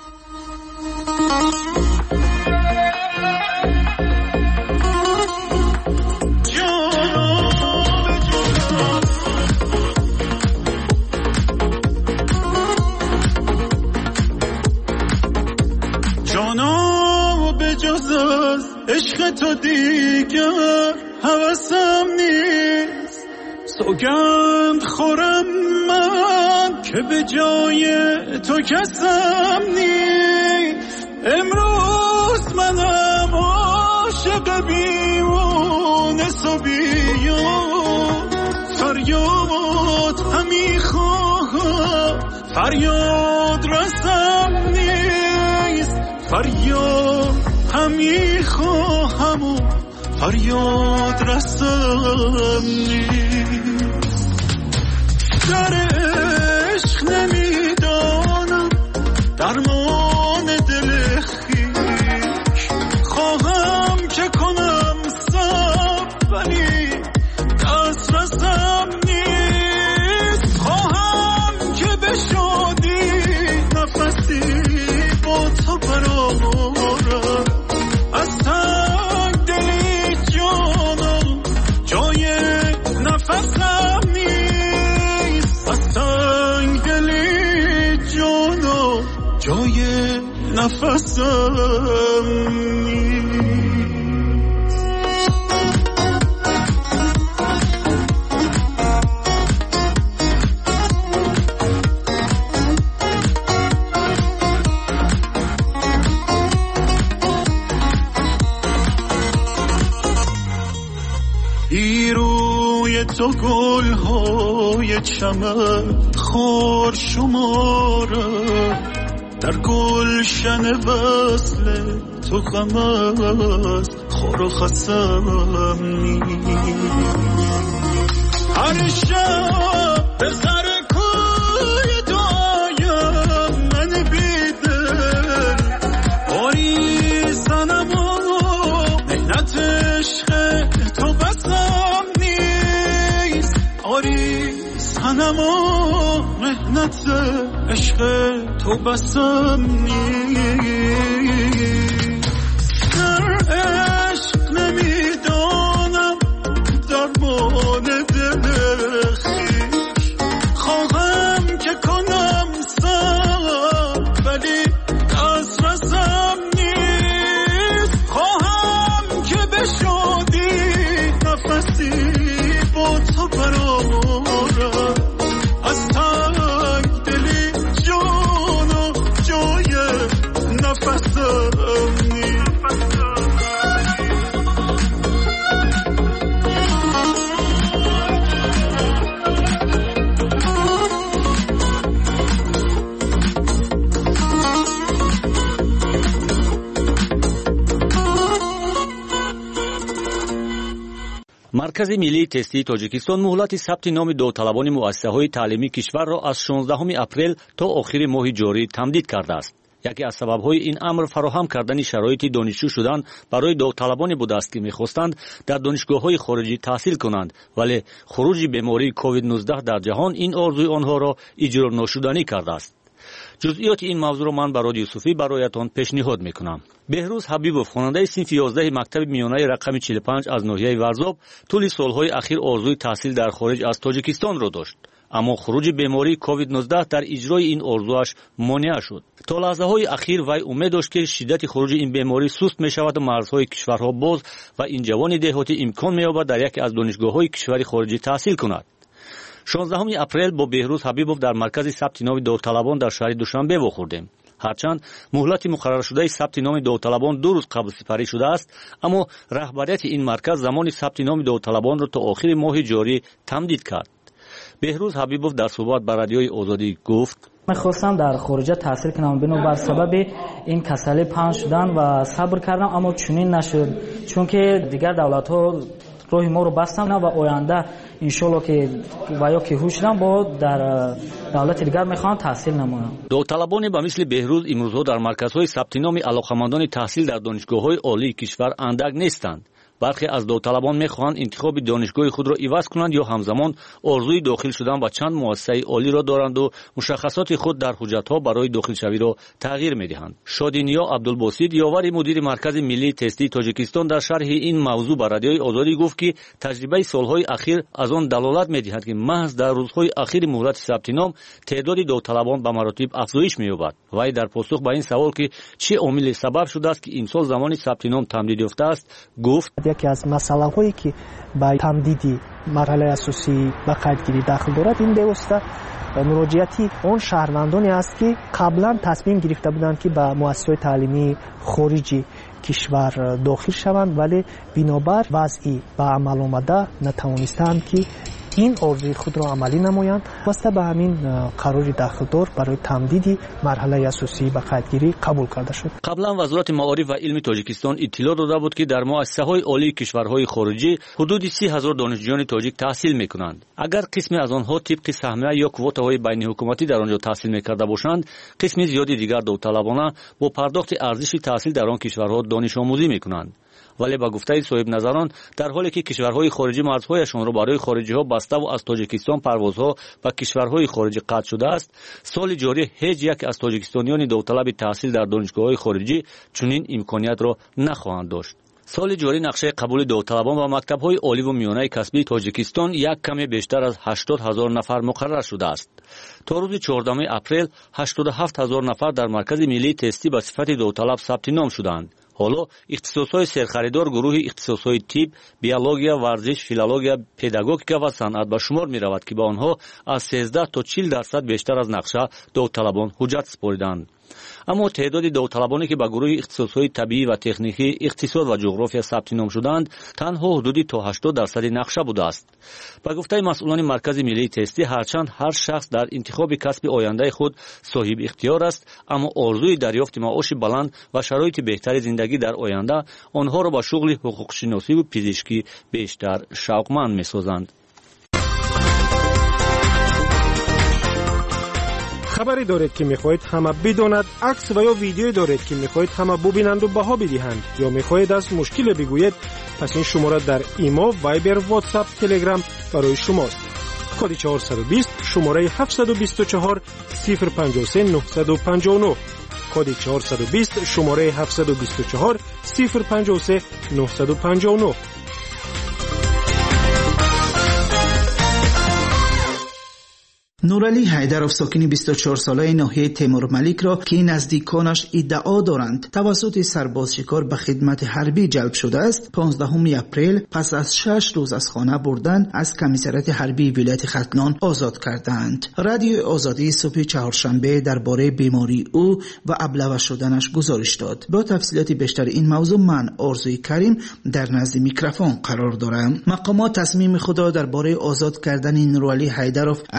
عشق تو دیگر هوسم نیست، سوگند خورم من که به جای تو کسم نیست. امروز منم عاشق بیمونس و بیاد، فریاد همی خواهم فریاد رسم نیست، فریاد همی خواهم و فریاد رسم نیست. در عشق نمیدانم درمان دل خویش، خواهم که کنم صبر ولی دست رسم نیست. خواهم که به شادی نفسی با تو برآورم، از تنگ دلی جانم جای نفسم نیست، از تنگ دلی جانم جای نفسم نیست. تو گل های چمن خار شماره، در گلشن وصل تو غم است خار و خسم نیست. هر شب به سر کوی دایم من بیدل آری سنم و مهنت عشق تو بسم نیست، آری سنم و مهنت عشق تو بسم نیست. در عشق نمیدانم درمان دل خویش، خواهم که کنم صبر ولی دست رسم نیست. خواهم که به شادی نفسی با تو برآورم، از تنگ دلی جان و جای نفسم маркази миллии тестии тоҷикистон муҳлати сабти номи довталабони муассисаҳои таълимии кишварро аз шонздаҳуми апрел то охири моҳи ҷорӣ тамдид кардааст. яке аз сабабҳои ин амр фароҳам кардани шароити донишҷӯ шудан барои довталабоне будааст ки мехостанд дар донишгоҳҳои хориҷӣ таҳсил конанд, вале хуруҷи бемории ковид нуздаҳ дар ҷаҳон ин орзуи онҳоро иҷроношуданӣ кардааст. ҷузъиёти ин мавзӯъро ман ба Радиои Суфӣ бароятон пешниҳод мекунам. беҳрӯз ҳабибов, хонандаи синфи ёздаҳи мактаби миёнаи рақами чилу панҷ аз ноҳияи Варзоб, тӯли солҳои ахир орзуи таҳсил дар хориҷ аз Тоҷикистонро дошт. аммо хуруҷи бемории ковид нуздаҳ дар иҷрои ин орзуаш монеа шуд. то лаҳзаҳои ахир вай умед дошт ки шиддати хуруҷи ин беморӣ суст мешавад ва марзҳои кишварҳо боз ва ин ҷавони деҳотӣ имкон меёбад дар яке аз донишгоҳҳои кишвари хориҷӣ таҳсил кунад. шонздаҳуми апрел бо Беҳрӯз Ҳабибов дар маркази сабти номи довталабон дар шаҳри Душанбе вохӯрдем. ҳарчанд муҳлати муқарраршудаи сабти номи довталабон ду рӯз қаблсипарӣ шудааст, аммо раҳбарияти ин марказ замони сабти номи довталабонро то охири моҳи ҷорӣ тамдид кард. беҳрӯз Ҳабибов дар суҳбат ба Радиои Озодӣ гуфт: мехостам дар хориҷа таҳсил кунам, бино бар сабаби ин касалӣ паҳн шудан ва сабр кардам, аммо чунин нашуд, чунки дигар давлатҳо роҳи моро бастанд ва оянда иншоалло ки ва ё ки ҳуш шудам бо дар давлати дигар мехоҳам таҳсил намоям. довталабоне ба мисли Беҳрӯз имрӯзҳо дар марказҳои сабти номи алоқамандони таҳсил дар донишгоҳҳои олии кишвар андак нестанд. бархе аз довталабон мехоҳанд интихоби донишгоҳи худро иваз кунанд ё ҳамзамон орзуи дохил шудан ба чанд муассисаи олиро доранд ва мушаххасоти худ дар ҳуҷҷатҳо барои дохилшавиро тағйир медиҳанд. шодиниё абдулбосит, ёвари мудири маркази миллии тестии Тоҷикистон, дар шарҳи ин мавзӯъ ба Радиои Озодӣ гуфт ки таҷрибаи солҳои ахир аз он далолат медиҳад ки маҳз дар рӯзҳои ахири муҳлати сабти ном теъдоди довталабон ба маротиб афзоиш меёбад. вай дар посух ба ин савол ки чӣ омиле сабаб шудааст ки имсол замони сабти ном тамдид ёфтааст, гуфт: яке аз масъалаҳое ки ба тамдиди марҳалаи асосии ба қайдгирӣ дахл дорад, ин бевосита муроҷиати он шаҳрвандоне аст ки қаблан тасмим гирифта буданд ки ба муассисаҳои таълимии хориҷи кишвар дохил шаванд, вале бинобар вазъи ба амал омада натавонистанд ки ин орзуи худро амалӣ намоянд. васта ба ҳамин қарори дахлдор барои тамдиди марҳалаи асосии ба қайдгирӣ қабул карда шуд. қаблан вазорати маориф ва илми Тоҷикистон иттилоъ дода буд ки дар муассисаҳои олии кишварҳои хориҷӣ ҳудуди си ҳазор донишҷӯёни тоҷик таҳсил мекунанд. агар қисми аз онҳо тибқи саҳмия ё квотаҳои байниҳукуматӣ дар он ҷо таҳсил мекарда бошанд, қисми зиёди дигар довталабона бо пардохти арзиши таҳсил дар он кишварҳо донишомӯзӣ мекунанд. вале ба гуфтаи соҳибназарон, дар ҳоле ки кишварҳои хориҷӣ марзҳояшонро барои хориҷиҳо басту аз Тоҷикистон парвозҳо ба кишварҳои хориҷӣ қатъ шудааст, соли ҷорӣ ҳеҷ яке аз тоҷикистонёни довталаби таҳсил дар донишгоҳҳои хориҷӣ чунин имкониятро нахоҳанд дошт. соли ҷорӣ нақшаи қабули довталабон ба мактабҳои оливу миёнаи касбии Тоҷикистон як каме бештар аз ҳаштод ҳазор нафар муқаррар шудааст. то рӯзи чордаҳуми апрел ҳаштоду ҳафт ҳазор нафар дар маркази миллии тестӣ ба сифати довталаб сабти ном шуданд. ҳоло ихтисосҳои серхаридор гурӯҳи ихтисосҳои тиб, биология, варзиш, филология, педагогика ва санъат ба шумор меравад ки ба онҳо аз сенздаҳ то чил дарсад бештар аз нақша довталабон ҳуҷҷат супориданд. аммо теъдоди довталабоне ки ба гурӯҳи ихтисосҳои табиӣ ва техникӣ, иқтисод ва ҷуғрофия сабти ном шуданд, танҳо ҳудуди то ҳаштод дарсади нақша будааст. ба гуфтаи масъулони маркази миллии тестӣ, ҳарчанд ҳар шахс дар интихоби касби ояндаи худ соҳиби ихтиёр аст, аммо орзуи дарёфти маоши баланд ва шароити беҳтари зиндагӣ дар оянда онҳоро ба шуғли ҳуқуқшиносиву пизишкӣ бештар шавқманд месозанд. خبری دارید که میخواهید همه بداند، عکس و یا ویدیویی دارید که میخواهید همه ببینند و بها بدهند، یا میخواهید از مشکل بگویید، پس این شماره در ایما، وایبر، واتساپ، تلگرام برای شماست. کد چهارصد و بیست شماره هفتصد و بیست و چهار صفر پنجاه و سه نهصد و پنجاه و نه. کد چهارصد و بیست شماره هفتصد و بیست و چهار صفر پنجاه و سه نهصد و پنجاه و نه. نورعلی حیدرов ساکن بیست و چهار ساله ناحیه تیمورملیک را که نزدیکانش ادعا دارند توسط سرباز شکار به خدمت حربی جلب شده است، پانزدهم اپریل پس از شش روز از خانه بردن از کمیسریت حربی ولایت ختلان آزاد کردند. رادیو آزادی صبح چهارشنبه درباره بیماری او و ابله شدنش گزارش داد. با تفصیلات بیشتر این موضوع من آرزوی کریم در نزد میکروفون قرار دارم. مقامات تصمیم خود را درباره آزاد کردن نورعلی حیدرов از خدمت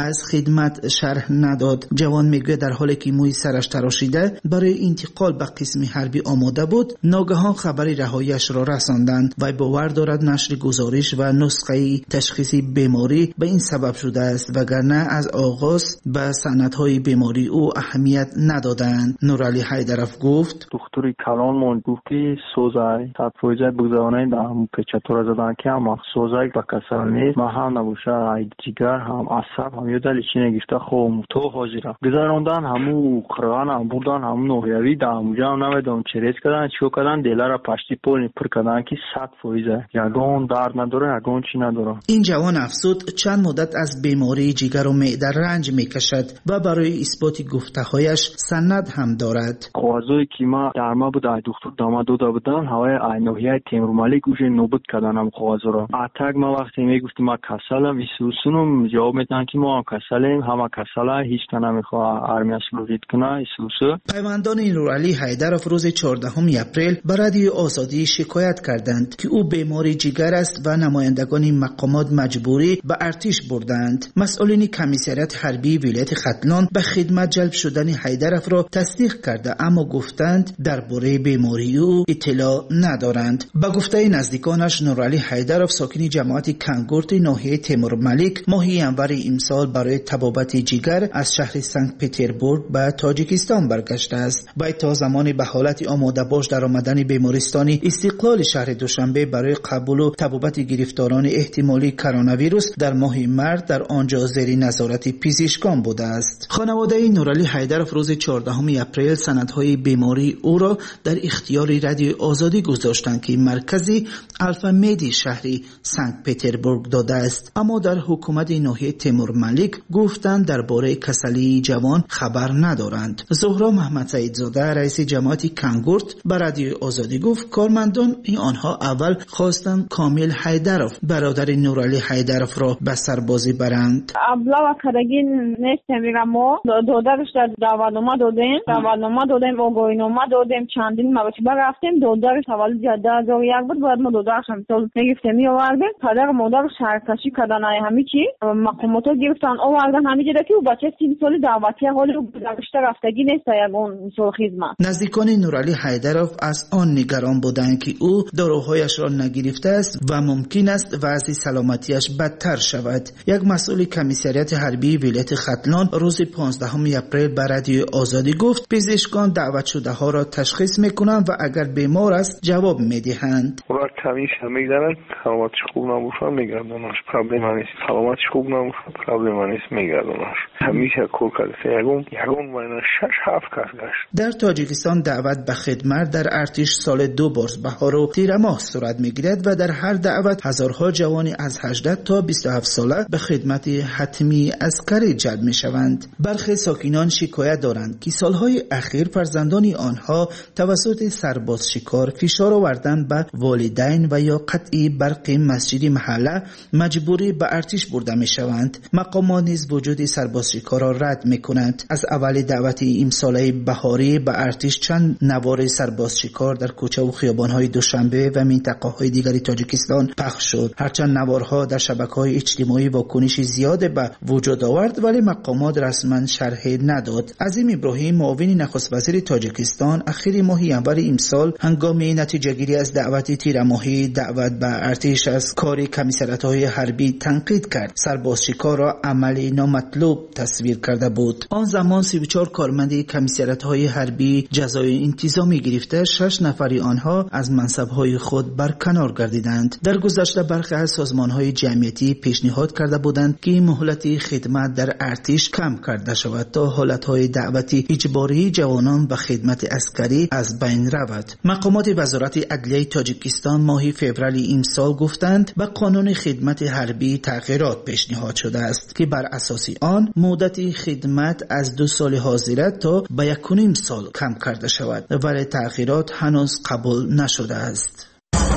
خدمت شرح نداد. جوان میگه در حالی که موی سرش تراشیده برای انتقال به قسم حربی آماده بود، ناگهان خبری رهاییش را رساندند و باور دارد نشر گزارش و نسخه تشخیصی بیماری به این سبب شده است، وگرنه از آغاز به سندهای بیماری او اهمیت ندادند. نورعلی حیدرов گفت دکتری کلانمان گفت که سوزای صد فیصد بگذارانید هم که چطور زدن که هم سوزای و کسل نیست، ما هم نبوشه عید جگر هم عصب هم یه دلی چینه گفته خوب تو حاضرم گذاراندن همو قرآن هم بردن هم نوحیوی در همونجا هم نمیدون چریز کردن چیو کردن دیلر را پشتی پول پر کردن که صد فیصد یگون درد نداره یگون چی نداره. این جوان افزود چند مدت از بیماری جگر و معده رنج میکشد و برای اثبات گفته‌هایش سند هم دارد. خوازوی که ما در ما بود ای دکتر داما دودا بودن هوای ای نوحیه تیمور ملیک اوش نوبت کردنم خوازو را اتاق ما وقتی میگفتیم ما کسلم ایسوسونم جواب میدن که ما کسلیم همه کسلا هیچ تا نمیخواه ارمی اسلوزید کنه ایسوسو. پیوندان نورعلی حیدرov روز چهاردهم اپریل به رادیو آزادی شکایت کردند که او بیماری جگر است و نمایندگان مقامات مجبوری به ارتش بردند. مسئولین کمیسریت حربی ولایت ختلان به خدمت جلب شدن حیدرov را تصدیق کرده، اما گفتند درباره بیماری او اطلاع ندارند. با گفته نزدیکانش نورعلی حیدرov ساکن جماعت کنگورت ناحیه تیمور ملیک ماه ینور امسال برای طبابت جگر از شهر سنت پترزبورگ به تاجیکستان برگشته است. و تا زمانی به حالت آماده باش در آمدن بیمارستان استقلال شهر دوشنبه برای قبول و طبابت گرفتاران احتمالی کرونا ویروس در ماه مارس در آنجا زیر نظارت پزشکان بوده است. خانواده نورعلی حیدرov روز چهاردهم اپریل سندهای بیماری او را در اختیار رادیو آزادی گذاشتند که مرکزی الفا مدی شهری سنت پترزبورگ داده است، اما در حکومت ناحیه تیمور ملیک گفتند درباره کسلی جوان خبر ندارند. زهرا محمد سعیدزاده رئیس جماعت کنگورت به رادیو آزادی گفت کارمندان آنها اول خواستند کامیل حیدرov برادر نورعلی حیدرov را به سربازی برند. ابلا و کدگی نیست میگم ما دودارش در دعوتنامه دادیم دعوتنامه دادیم آگاهینامه دادیم چندین موارد رفتیم دودارش حوالی جده از یک بود بعد ما دودارش هم سال نگفتیم می آوردیم پدر مادر شرکشی کردن همه چی مقامات گرفتن آوردن همه جده که بچه سیم سالی دعوتی حالی گذشته رفتگی نیست یگون سال خدمت. نزدیکان نورعلی حیدرov از آن نگران بودند که او داروهایش را نگرفته است و ممکن است وضع سلامتیش بدتر شود. یک مسئول کمیسریت حربی ولایت ختلان روز پانزدهم اپریل به رادیو آزادی گفت پزشکان دعوت شده ها را تشخیص میکنند و اگر بیمار است جواب میدهند. را کمیش میگذارن سلامتش خوب نباشه میگردونش پرابلم نیست، سلامتش خوب نباشه پرابلم نیست میگردونش. همیشه کول کرده یگون یگون واینا شش هفت کس گشت. در تاجیکستان دعوت به خدمت در ارتش سال دو بار بهار و تیر ماه صورت میگیرد و در هر دعوت هزارها جوانی از هجده تا بیست و هفت ساله به خدمت حتمی عسکری جلب میشوند. برخی ساکنان شکایت دارند که سالهای اخیر فرزندان آنها توسط سرباز شکار فشار آوردن به والدین و یا قطعی برق مسجد محله مجبوری به ارتش برده میشوند. مقامات نیز وجود سرباز شکار را رد میکنند. از اول دعوت امساله بهاری به ارتش چند نوار سرباز شکار در کوچه و خیابان‌های دوشنبه و منطقه‌های دیگری تاجیکستان پخش شد. هرچند نوارها در شبکه‌های اجتماعی واکنش زیاد به وجود آورد ولی مقامات رسما شرح نداد. عظیم ابراهیم معاون نخست وزیر تاجیکستان اخیر ماه ینور امسال هنگام نتیجه گیری از دعوت تیر ماهی دعوت به ارتش از کار کمیسریت‌های حربی تنقید کرد. سرباز شکار را عملی نامطلوب تصویر کرده بود. آن زمان سی و چهار کارمند کمیسریت‌های حربی جزای انتظامی گرفته، شش نفری آنها از منصب‌های خود برکنار گردیدند. در گذشته برخی از سازمان‌های جمعیتی پیشنهاد کرده بودند که مهلت خدمت در ارتش کم کرده شود تا حالت‌های دعوتی اجباری جوانان به خدمت عسکری از بین رود. مقامات وزارت عدلیه تاجیکستان ماه فوریه امسال گفتند به قانون خدمت حربی تغییرات پیشنهاد شده است که بر اساس آن مدت خدمت از دو سال حاضره تا به یک و نیم سال کم کرده شود، ولی تغییرات هنوز قبول نشده است.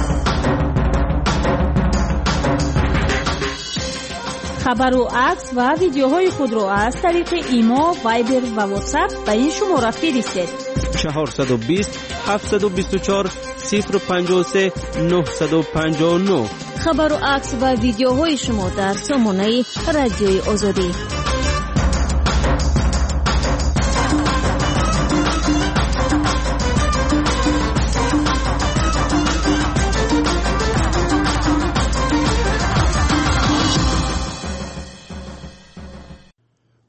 خبر و عکس و ویدیوهای خود را از طریق ایما، وایبر و واتساپ به این شماره فرستید. چهارصد و بیست هفتصد و بیست و چهار صفر پنجاه و سه نهصد و پنجاه و نه. خبر و عکس و ویدیوهای شما در سامانه رادیوی آزادی.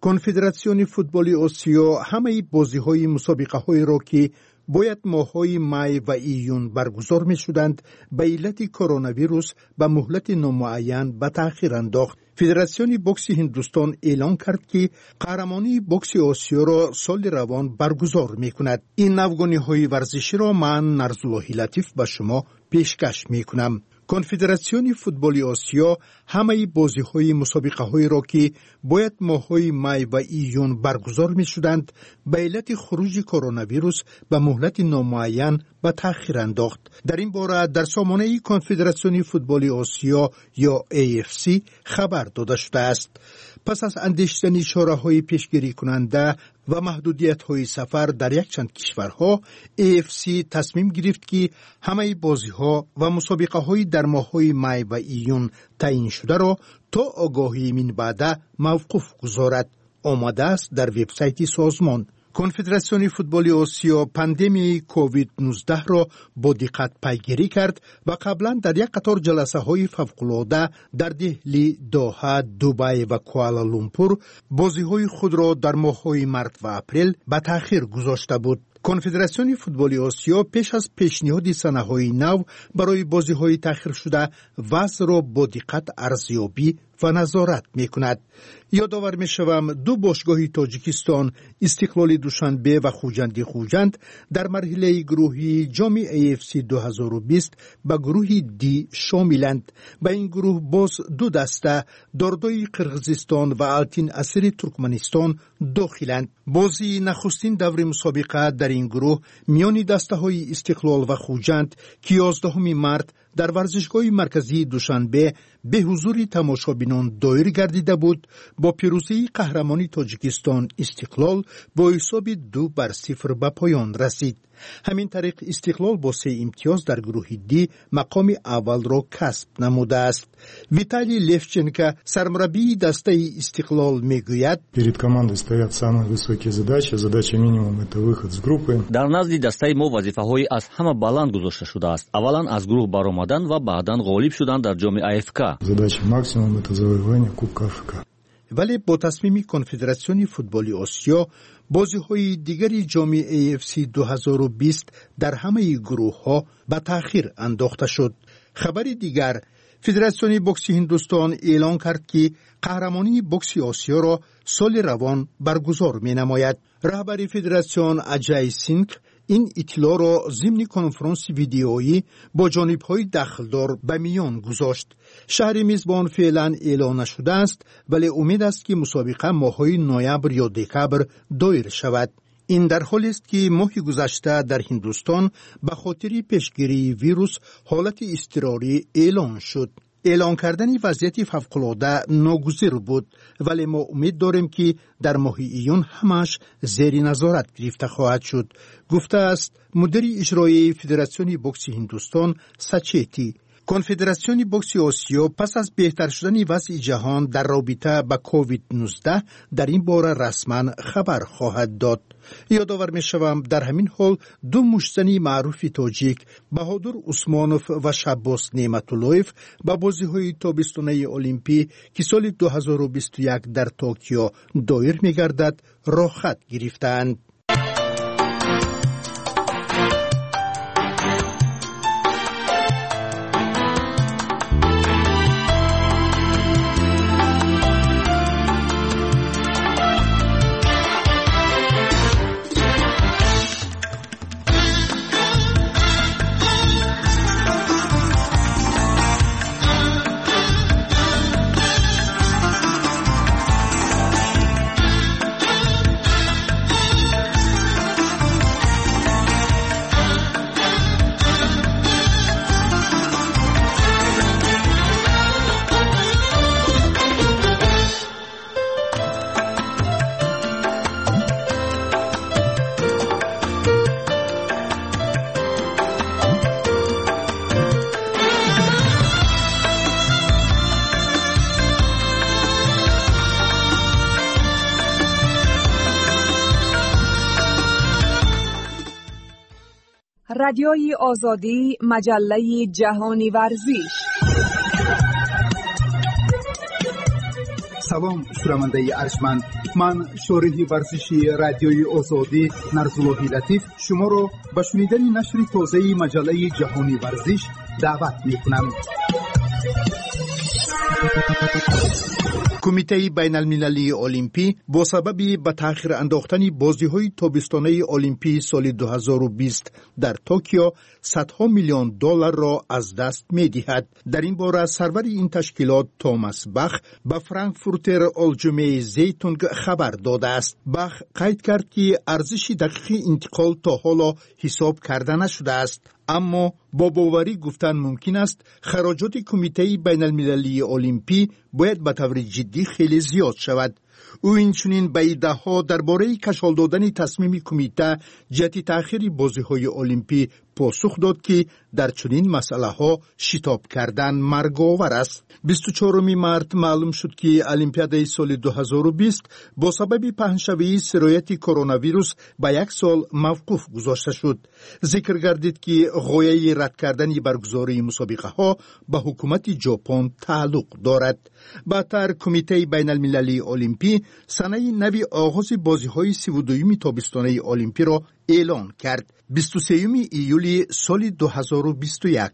کنفدراسیون فوتبال آسیا همه بازی‌های مسابقه‌های را که باید ماه‌های می و ایون برگزار می‌شدند به علت کرونا ویروس به مهلت نامعین به تأخیر انداخت. فدراسیون بوکس هندوستان اعلام کرد که قهرمانی بوکس آسیا را سال روان برگزار می‌کند. این نوگانی‌های ورزشی را من نرزالله لطیف به شما پیشکش می‌کنم. کنفدراسیون فوتبال آسیا همه بازی‌های مسابقه‌های را که باید ماه‌های می و ایون برگزار می‌شدند به علت خروج کرونا ویروس به مهلت نامعین به تأخیر انداخت. در این باره در سامانه کنفدراسیون فوتبال آسیا یا ای اف سی خبر داده شده است. پس از اندیشیدن اشاره‌های پیشگیری کننده و محدودیت‌های سفر در یک چند کشورها، ای اف سی تصمیم گرفت که همه بازی‌ها و مسابقه‌های در ماه‌های می و ایون تعیین شده را تا آگاهی من بعد موقوف گذارد. آمده است در وبسایت سازمان. کنفدراسیون فوتبال آسیا پاندمی کووید نوزده را با دقت پیگیری کرد و قبلا در یک قطار جلسه های فوق‌العاده در دهلی، دوحه، دبی و کوالالامپور بازی های خود را در ماه های مارس و اپریل به تأخیر گذاشته بود. کنفدراسیون فوتبال آسیا پیش از پیشنهاد سنه‌های نو برای بازی‌های تأخیر شده وضع را با دقت ارزیابی و نظارت می‌کند. یادآور می‌شوم دو باشگاه تاجیکستان، استقلال دوشنبه و خوجند خوجند در مرحله گروهی جام ای اف سی دو هزار و بیست به گروه دی شاملند. به این گروه باز دو دسته داردای قرقیزستان و التین اسیر ترکمنستان داخلند. بازی نخستین دور مسابقه در این گروه میان دسته‌های استقلال و خوجند که یازدهم مارس در ورزشگاه مرکزی دوشنبه به حضور تماشابینان دایر گردیده بود. با پیروزی قهرمانی تاجیکستان استقلال با حساب دو بر صفر به پایان رسید. همین طریق استقلال با سه امتیاز در گروه دی مقام اول را کسب نموده است. ویتالی لفچنکا سرمربی دسته استقلال میگوید перед командой стоят самые высокие задачи, задача минимум это выход из группы. در نزد دسته ما وظیفه‌های از همه بلند گذاشته شده است. اولا از گروه برآمدن و بعداً غالب شدن در جام ای اف کا. Задача максимум это завоевание Кубка Африки. ولی با تصمیم کنفدراسیون فوتبال آسیا بازی‌های دیگری جام ای اف سی دو هزار و بیست در همه گروه‌ها به تأخیر انداخته شد. خبر دیگر، فدراسیون بوکس هندوستان اعلان کرد که قهرمانی بوکس آسیا را سال روان برگزار می‌نماید. رهبر فدراسیون اجای سینگ این اطلاع را ضمن کنفرانس ویدیویی با جانب‌های دخلدار به میان گذاشت. شهر میزبان فعلا اعلان نشده است ولی امید است که مسابقه ماه‌های نوامبر یا دکامبر دایر شود. این در حالی است که ماه گذشته در هندوستان به خاطر پیشگیری ویروس حالت اضطراری اعلان شد. اعلان کردن وضعیت فوق‌العاده ناگزیر بود ولی ما امید داریم که در ماه ایون همش زیر نظارت گرفته خواهد شد، گفته است مدیر اجرایی فدراسیون بوکس هندوستان سچیتی. کنفدراسیون بوکس آسیا پس از بهتر شدن وضع جهان در رابطه با کووید نوزده در این باره رسما خبر خواهد داد. یادآور می‌شوم در همین حال دو مشتزنی معروف تاجیک بهادر عثمانوف و شباس نعمت‌اللهیف با بازی‌های تابستانه المپی که سال دو هزار و بیست و یک در توکیو دایر می‌گردد راحت گرفتند. رادیوی آزادی، مجله جهانی ورزش. салом шунавандаи арҷманд, ман шориҳи варзиши радиои озодӣ Нарзуллоҳи Латиф шуморо ба шунидани нашри тозаи маҷаллаи ҷаҳонӣ варзиш даъват мекунам. кумитаи байналмилалии олимпӣ бо сабаби ба таъхир андохтани бозиҳои тобистонаи олимпии соли дуҳазору бист дар Токио садҳо миллион долларро аз даст медиҳад. дар ин бора сарвари ин ташкилот Томас Бах ба Франкфуртер Олҷумеи Зейтунг хабар додааст. Бах қайд кард, ки арзиши дақиқи интиқол то ҳоло ҳисоб карда нашудааст, аммо бо боварӣ гуфтан мумкин аст хароҷоти кумитаи байналмилалии олимпӣ бояд ба таври ҷиддӣ хеле зиёд шавад. ӯ инчунин ба иддаъҳо дар бораи кашол додани тасмими кумита ҷиҳати таъхири бозиҳои олимпӣ посух дод, ки дар чунин масъалаҳо шитоб кардан марговар аст. бисту чорум март маълум шуд, ки олимпиадаи соли дуҳазору бист бо сабаби паҳншавии сирояти коронавирус ба як сол мавқуф гузошта шуд. зикр гардид, ки ғояи рад кардани баргузории мусобиқаҳо ба ҳукумати ҷопон тааллуқ дорад. баъдтар кумитаи байналмилалии олимпӣ санаи нави оғози бозиҳои сиву дуюми тобистонаи олимпиро эълон кард. бисту сеюми июли соли дуҳазору бисту як.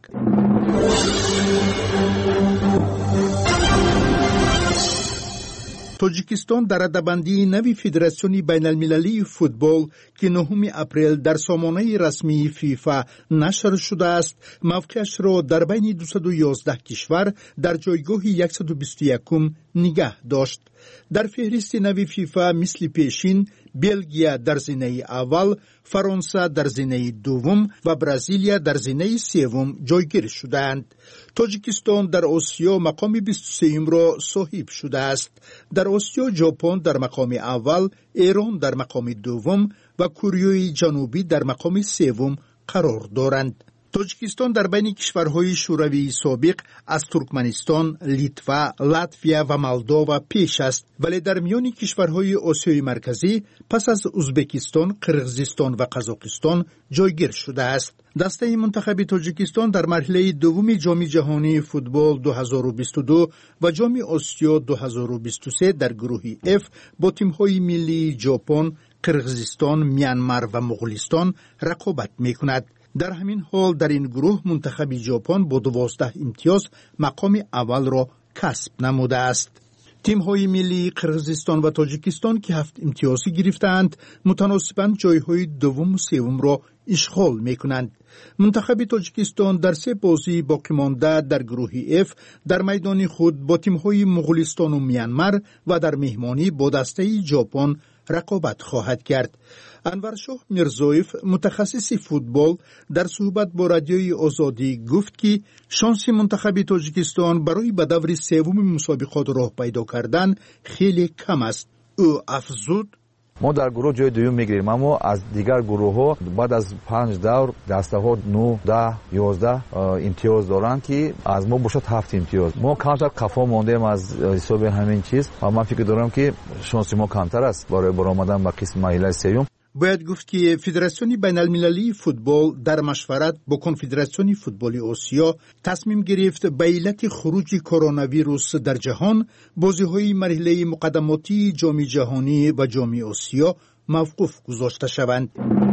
тоҷикистон дар радабандии нави Федератсиони байналмилалии футбол, ки нӯҳуми апрел дар сомонаи расмии фифа нашр шудааст, мавқеашро дар байни дусаду ёздаҳ кишвар дар ҷойгоҳи яксаду бисту якум нигаҳ дошт. дар феҳристи нави фифа мисли пешин Белгия дар зинаи аввал, Фаронса дар зинаи дуввум ва Бразилия дар зинаи севум ҷойгир шудаанд. тоҷикистон дар осиё мақоми бисту сеюмро соҳиб шудааст. дар осиё ҷопон дар мақоми аввал, Эрон дар мақоми дуввум ва Кореяи ҷанубӣ дар мақоми севум қарор доранд. тоҷикистон дар байни кишварҳои шӯравии собиқ аз Туркманистон, Литва, Латвия ва Молдова пеш аст, вале дар миёни кишварҳои Осиёи марказӣ пас аз Узбекистон, Қирғизистон ва Қазоқистон ҷойгир шудааст. дастаи мунтахаби тоҷикистон дар марҳилаи дуввуми ҷоми ҷаҳонии футбол дуҳазору бисту ду ва ҷоми Осиё дуҳазору бисту се дар гурӯҳи F бо тимҳои миллии Ҷопон, Қирғизистон, Мянмар ва Муғулистон рақобат мекунад. дар ҳамин ҳол дар ин гурӯҳ мунтахаби ҷопон бо дувоздаҳ имтиёз мақоми аввалро касб намудааст. тимҳои миллии Қирғизистон ва Тоҷикистон, ки ҳафт имтиёзӣ гирифтаанд, мутаносибан ҷойҳои дуввуму севумро ишғол мекунанд. мунтахаби Тоҷикистон дар се бозии боқимонда дар гурӯҳи F дар майдони худ бо тимҳои Муғулистону Мянмар ва дар меҳмонӣ бо дастаи Ҷопон рақобат хоҳад кард. Анваршоҳ Мирзоев, мутахассиси футбол, дар суҳбат бо радиои Озодӣ гуфт, ки шонси мунтахаби Тоҷикистон барои ба даври севуми мусобиқот роҳ пайдо кардан хеле кам аст. ӯ афзуд: мо дар гурӯҳ ҷои дуюм мегирем, аммо аз дигар гурӯҳҳо баъд аз панҷ давр дастаҳо нӯ даҳ ёздаҳ имтиёз доранд, ки аз мо бошад ҳафт имтиёз. мо камтар қафо мондем аз ҳисоби ҳамин чиз ва ман фикр дорам, ки шонси мо камтар аст барои баромадан ба қисми марҳилаи сеюм. бояд гуфт, ки Федератсиони байналмилалии футбол дар машварат бо Конфедератсиони футболи Осиё тасмим гирифт ба иллати хуруҷи коронавирус дар ҷаҳон бозиҳои марҳилаи муқаддамотии ҷоми ҷаҳонӣ ва ҷоми Осиё мавқуф гузошта шаванд.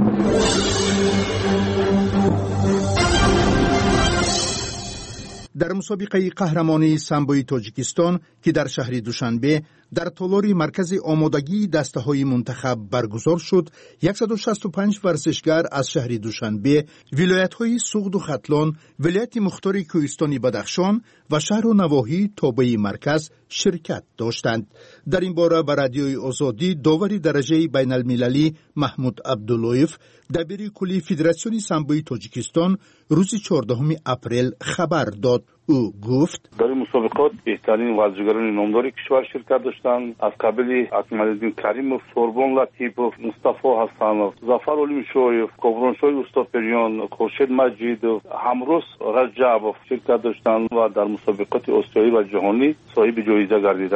дар мусобиқаи қаҳрамонии самбои Тоҷикистон, ки дар шаҳри Душанбе дар толори маркази омодагии дастаҳои мунтахаб баргузор шуд, яксаду шасту панҷ варзишгар аз шаҳри Душанбе, вилоятҳои Суғду Хатлон, вилояти Мухтори Кӯҳистони Бадахшон ва шаҳру навоҳии Тобаи марказ ширкат доштанд. дар ин бора ба радиои Озодӣ довари дараҷаи байналмилалӣ Маҳмуд Абдуллоев, дабири куллии Федератсиони самбои Тоҷикистон, рӯзи чордаҳуми апрел хабар дод. ӯ гуфт: дар ин мусобиқот беҳтарин варзишгарони номдори кишвар ширкат доштанд. аз қабили Акмалиддин Каримов, Сорбон Латипов, Мустафо Ҳасанов, Зафар Олимшоев, Ковроншои Устоперён, Хуршед Маҷидов, Ҳамрӯз Раҷабов ширкат доштанд ва дар мусобиқоти осиёӣ ва ҷаҳонӣ соҳиби ҷоиза гардиданд.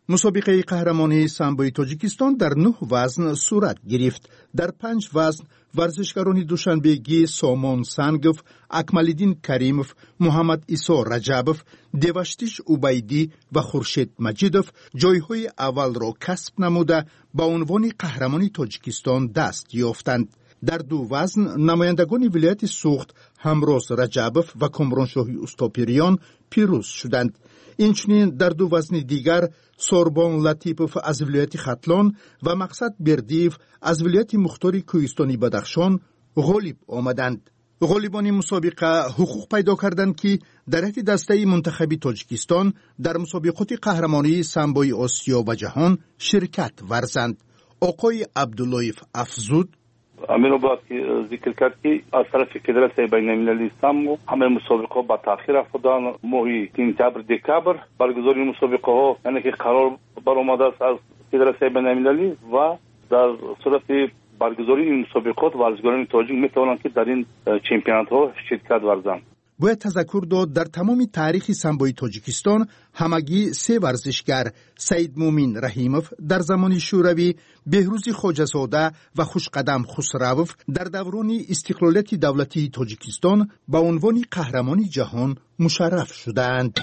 مسابقه قهرمانی سامبوی تاجیکستان در نه وزن صورت گرفت. در پنج وزن ورزشکاران دوشنبهگی سامان سنگف، اکمالدین کریمов، محمد عیسی رجبов، دیوشتیش عبیدی و خورشید مجیدов جایهای اول را کسب نموده با عنوان قهرمانی تاجیکستان دست یافتند. در دو وزن نمایندگان ولایت سوخت همروز رجبов و کامرانشاهی استاپریان پیروز شدند. اینچنین در دو وزن دیگر سوربان لطیپов از ولایت ختلان و مقصد بردیف از ولایت مختار کوهستانی بدخشان غالب آمدند. غالبان مسابقه حقوق پیدا کردند که در حد دسته منتخبی تاجیکستان در مسابقات قهرمانی سامبوی آسیا و جهان شرکت ورزند. آقای عبداللهیف افزود امیر باید ذکر کرد که از طرف فدراسیون بین المللی سامبو همه مسابقه ها با تاخیر افتادن. ماهی سپتامبر دکامبر برگزاری مسابقه ها یعنی که قرار برآمده است از فدراسیون بین المللی و در صورت برگزاری این مسابقات ورزشکاران تاجیک میتوانند که در این چمپیونات ها شرکت ورزند. باید تذکر داد در تمام تاریخ سامبوی تاجیکستان همگی سه ورزشگر سید مومین رحیمов در زمان شوروی، بهروز خواجه‌زاده و خوشقدم خسروов در دوران استقلالیت دولتی تاجیکستان با عنوان قهرمانی جهان مشرف شدند.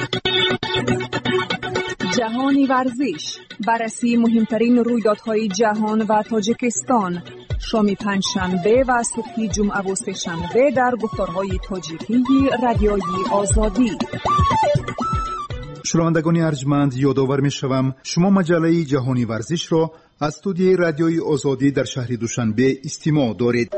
جهانی ورزش، بررسی مهمترین رویدادهای جهان و تاجیکستان، شام پنجشنبه و صبح جمعه و سه‌شنبه در گفتارهای تاجیکی رادیوی آزادی. شنوندگان ارجمند، یادآور می‌شوم شما مجله جهانی ورزش را از استودیوی رادیوی آزادی در شهر دوشنبه استماع دارید.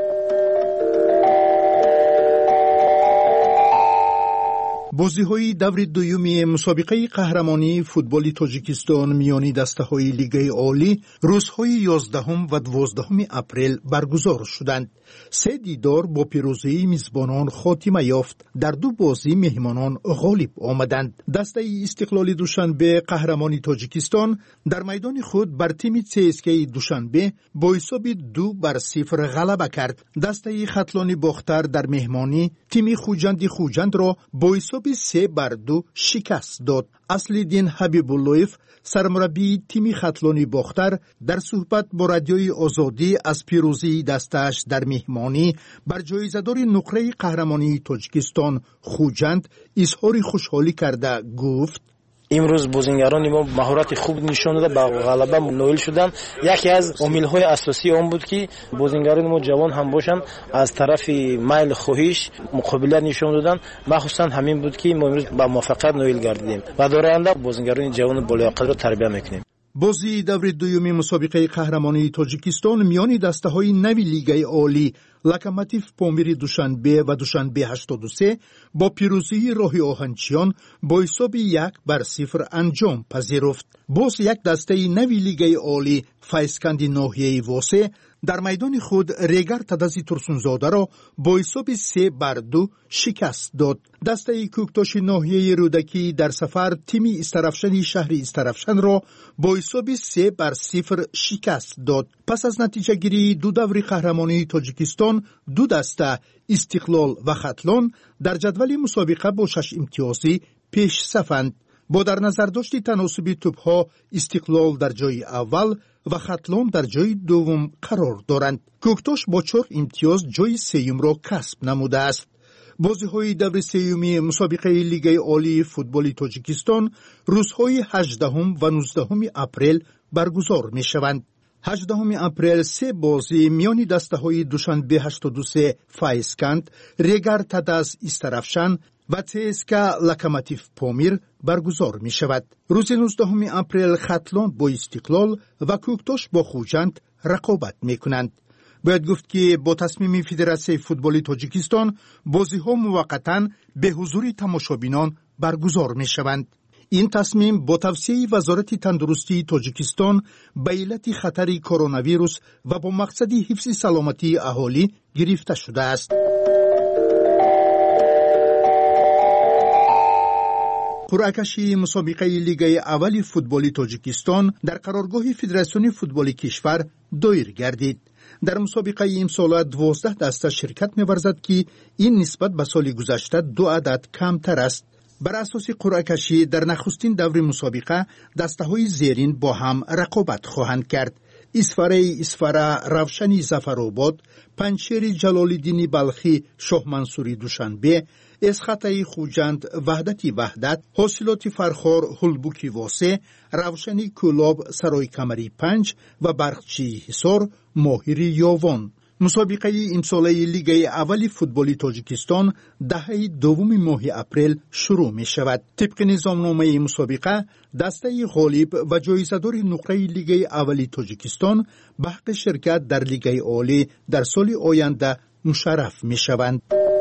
بازی‌های دور دوم مسابقه قهرمانی فوتبال تاجیکستان میانی دسته‌های لیگ عالی روزهای یازدهم و دوازدهم اپریل برگزار شدند. سه دیدار با پیروزی میزبانان خاتمه یافت. در دو بازی مهمانان غالب آمدند. دسته استقلال دوشنبه قهرمانی تاجیکستان در میدان خود بر تیم سی اس کی دوشنبه با حساب دو بر صفر غلبه کرد. دسته ختلانی باختر در مهمانی تیم خوجند خوجند را با حساب سه بر دو شکست داد. اصلالدین حبیب‌اللهیف سرمربی تیم ختلانی باختر در صحبت با رادیوی آزادی از پیروزی دستش در مهمانی بر جایزه‌دار نقره قهرمانی تاجیکستان خوجند اظهار خوشحالی کرده گفت امروز بازیگران ما مهارت خوب نشون دادند، با غلبه نائل شدند. یکی از عامل‌های اساسی آن بود که بازیگران ما جوان هم باشند، از طرف میل خواهش مقابله نشون دادند. مخصوصا همین بود که ما امروز با موفقیت نائل گردیدیم و در آینده بازیگران جوان بالایقت را تربیت می‌کنیم. بازی دور دوم مسابقه قهرمانی تاجیکستان میان دسته‌های نوی لیگ عالی لوکوموتیو پامیر دوشنبه و دوشنبه هشتاد و سه با پیروزی راهی آهنچیان با حساب یک بر صفر انجام پذیرفت. باز یک دسته نوی لیگ عالی فایسکندی ناحیه واسه در میدان خود ریگر تدازی ترسونزاده را با حساب سه بر دو شکست داد. دسته کوکتاش ناحیه رودکی در سفر تیم استرافشن شهر استرافشن را با حساب سه بر صفر شکست داد. پس از نتیجه گیری دو دور قهرمانی تاجیکستان دو دسته استقلال و ختلان در جدول مسابقه با شش امتیازی پیش صفند. با در نظر داشت تناسب توپ‌ها استقلال در جای اول و ختلان در جای دوم قرار دارند. کوکتاش با چهار امتیاز جای سوم را کسب نموده است. بازی‌های دور سوم مسابقه لیگ عالی فوتبال تاجیکستان روزهای هجدهم و نوزدهم اپریل برگزار می‌شوند. هجدهم اپریل سه بازی میان دسته‌های دوشنبه هشتاد و سه فایسکند، ریگر تداز استرافشن و تسکا لوکوموتیو پامیر برگزار می شود. روز نوزدهم اپریل ختلان با استقلال و کوکتاش با خوجند رقابت می کنند. باید گفت که با تصمیم فدراسیون فوتبال تاجیکستان بازی ها موقتا به حضور تماشابینان برگزار می شوند. این تصمیم با توصیه وزارت تندرستی تاجیکستان به علت خطر کرونا ویروس و با مقصد حفظ سلامتی اهالی گرفته شده است. قرعه‌کشی مسابقه لیگ اول فوتبال تاجیکستان در قرارگاه فدراسیون فوتبال کشور دایر گردید. در مسابقه امسال دوازده دسته شرکت می‌ورزد که این نسبت به سال گذشته دو عدد کمتر است. بر اساس قرعه کشی در نخستین دور مسابقه دسته‌های زیرین با هم رقابت خواهند کرد. اسفره اسفره، روشنی ظفرآباد، پنجشیر جلال‌الدین بلخی، شاه منصوری دوشنبه، اسخطه خوجند وحدتی وحدت، حاصلات فرخار هلبوکی واسه، روشنی کولاب سرای کمری پنج و برقچی حصار ماهری یاوان. مسابقه امساله لیگ اول فوتبال تاجیکستان دهه دوم ماه اپریل شروع می شود. طبق نظامنامه مسابقه دسته غالب و جایزه‌دار نقره لیگ اول تاجیکستان به حق شرکت در لیگ عالی در سال آینده مشرف می شوند.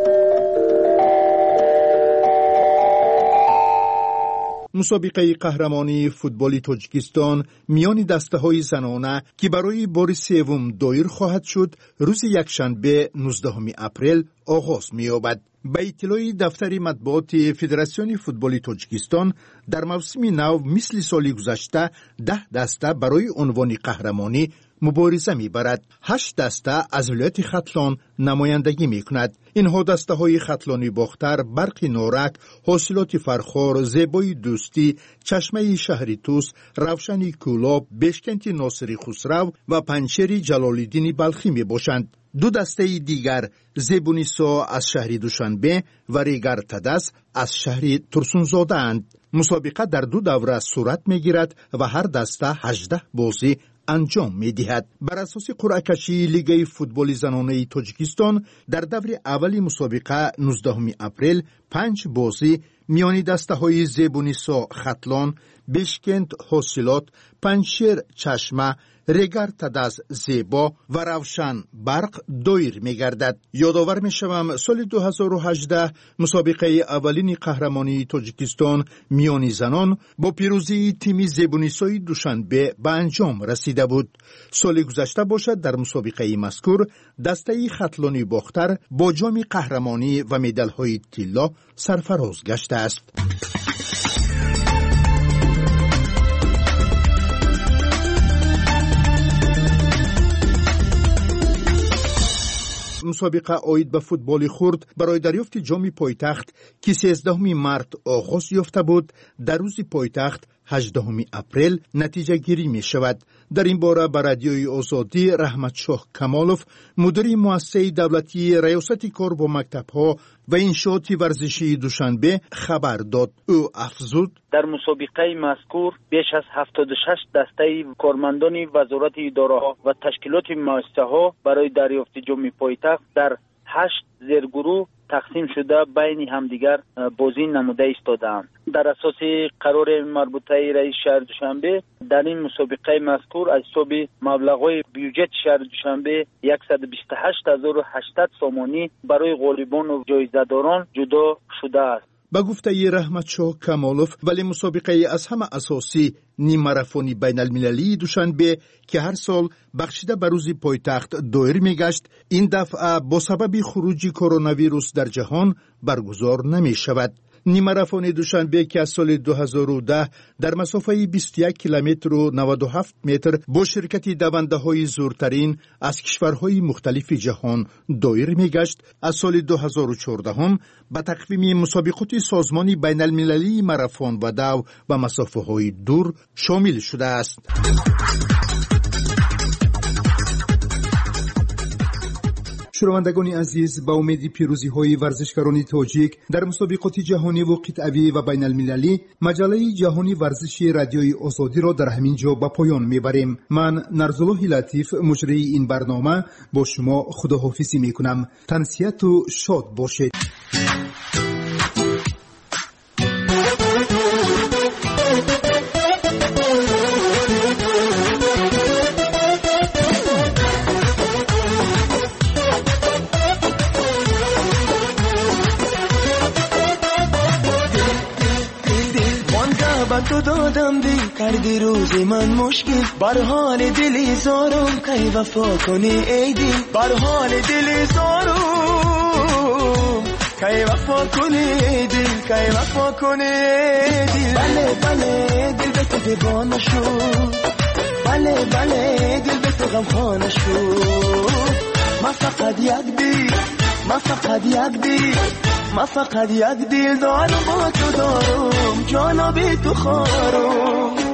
مسابقه قهرمانی فوتبال تاجیکستان میان دسته‌های زنانه که برای بار سوم دایر خواهد شد روز یکشنبه نوزدهم اپریل آغاز می‌یابد. به اطلاع دفتر مطبوعات فدراسیون فوتبال تاجیکستان در موسم نو مثل سال گذشته ده دسته برای عنوان قهرمانی مبارزه می‌برد. هشت دسته از ولایت ختلان نمایندگی می‌کند. اینها دسته‌های ختلانی باختر، برق نورک، حاصلات فرخار، زیبای دوستی، چشمه شهری توس، روشنی کولاب، بشکنتی ناصری خسرو و پنجشیر جلال‌الدین بلخی میباشند. دو دسته دیگر زیبونیسا از شهری دوشنبه و ریگر تدس از شهری ترسونزاده اند. مسابقه در دو دوره صورت میگیرد و هر دسته هجده بازی انجام می‌دهد. بر اساس قرعه کشی لیگ فوتبال زنانه تاجیکستان در دور اول مسابقه نوزدهم اپریل پنج بازی میان دسته‌های زیبونیسا ختلان، بشکند حاصلات، پنجشیر چشمه، ریگر تدس زیبا و روشن برق دایر می‌گردد. یادآور می‌شوم سال دو هزار و هجده مسابقه اولین قهرمانی تاجیکستان میان زنان با پیروزی تیم زیبونیسای دوشنبه به انجام رسیده بود. سال گذشته باشد در مسابقه مذکور دسته ختلانی باختر با جام قهرمانی و مدال‌های طلا سرفراز گشته است. مسابقه آید به فوتبال خرد برای دریافت جام پایتخت که سیزدهم مارس آغاز یافته بود در روز پایتخت هجدهم اپریل نتیجه گیری می شود. در این باره به رادیوی آزادی رحمت شاه کمالوف مدیر مؤسسه دولتی ریاست کار با مکتب ها و انشاءات ورزشی دوشنبه خبر داد. او افزود در مسابقه مذکور بیش از هفتاد و شش دسته کارمندان وزارت اداره ها و تشکیلات مؤسسه ها برای دریافت جام پایتخت در هشت زیرگروه تقسیم شده بین همدیگر بازی نموده ایستادند. در اساس قرار مربوطه رئیس شهر دوشنبه در این مسابقه مذکور از حساب مبلغ‌های بودجه شهر دوشنبه صد و بیست و هشت هزار و هشتصد سامانی برای غالبان و جایزه‌داران جدا شده است. با گفته رحمت شاه کمالوف ولی مسابقه از همه اساسی نیم ماراتونی بین المللی دوشنبه که هر سال بخشیده به روز پایتخت دایر میگشت این دفعه با سبب خروج کرونا ویروس در جهان برگزار نمی شود. نیم ماراتون دوشنبه که از سال دو هزار و ده در مسافه بیست و یک کیلومتر و نود و هفت متر با شرکت دونده های زورترین از کشورهای مختلف جهان دایر میگشت، از سال دو هزار و چهارده هم به تقویم مسابقات سازمان بین المللی ماراتون و دو و مسافه های دور شامل شده است. شنوندگان عزیز، با امید پیروزی های ورزشکاران تاجیک در مسابقات جهانی و قطعی و بین المللی مجله جهانی ورزشی رادیوی آزادی را در همین جا به پایان میبریم. من نرزالله لطیف مجری این برنامه با شما خداحافظی میکنم. تنسیت و شاد باشید. تو دادم دی کردی روز من مشکل بر حال دلی زارم کی وفا کنی ای دل بر حال دلی زارم کی وفا کنی ای دل کی وفا کنی ای دل بله بله دل به تو دیوانه شد بله بله دل به تو غمخانه شد من فقط یک دی من فقط یک دی من فقط یک دل دارم با تو دارم جانا بی تو خارم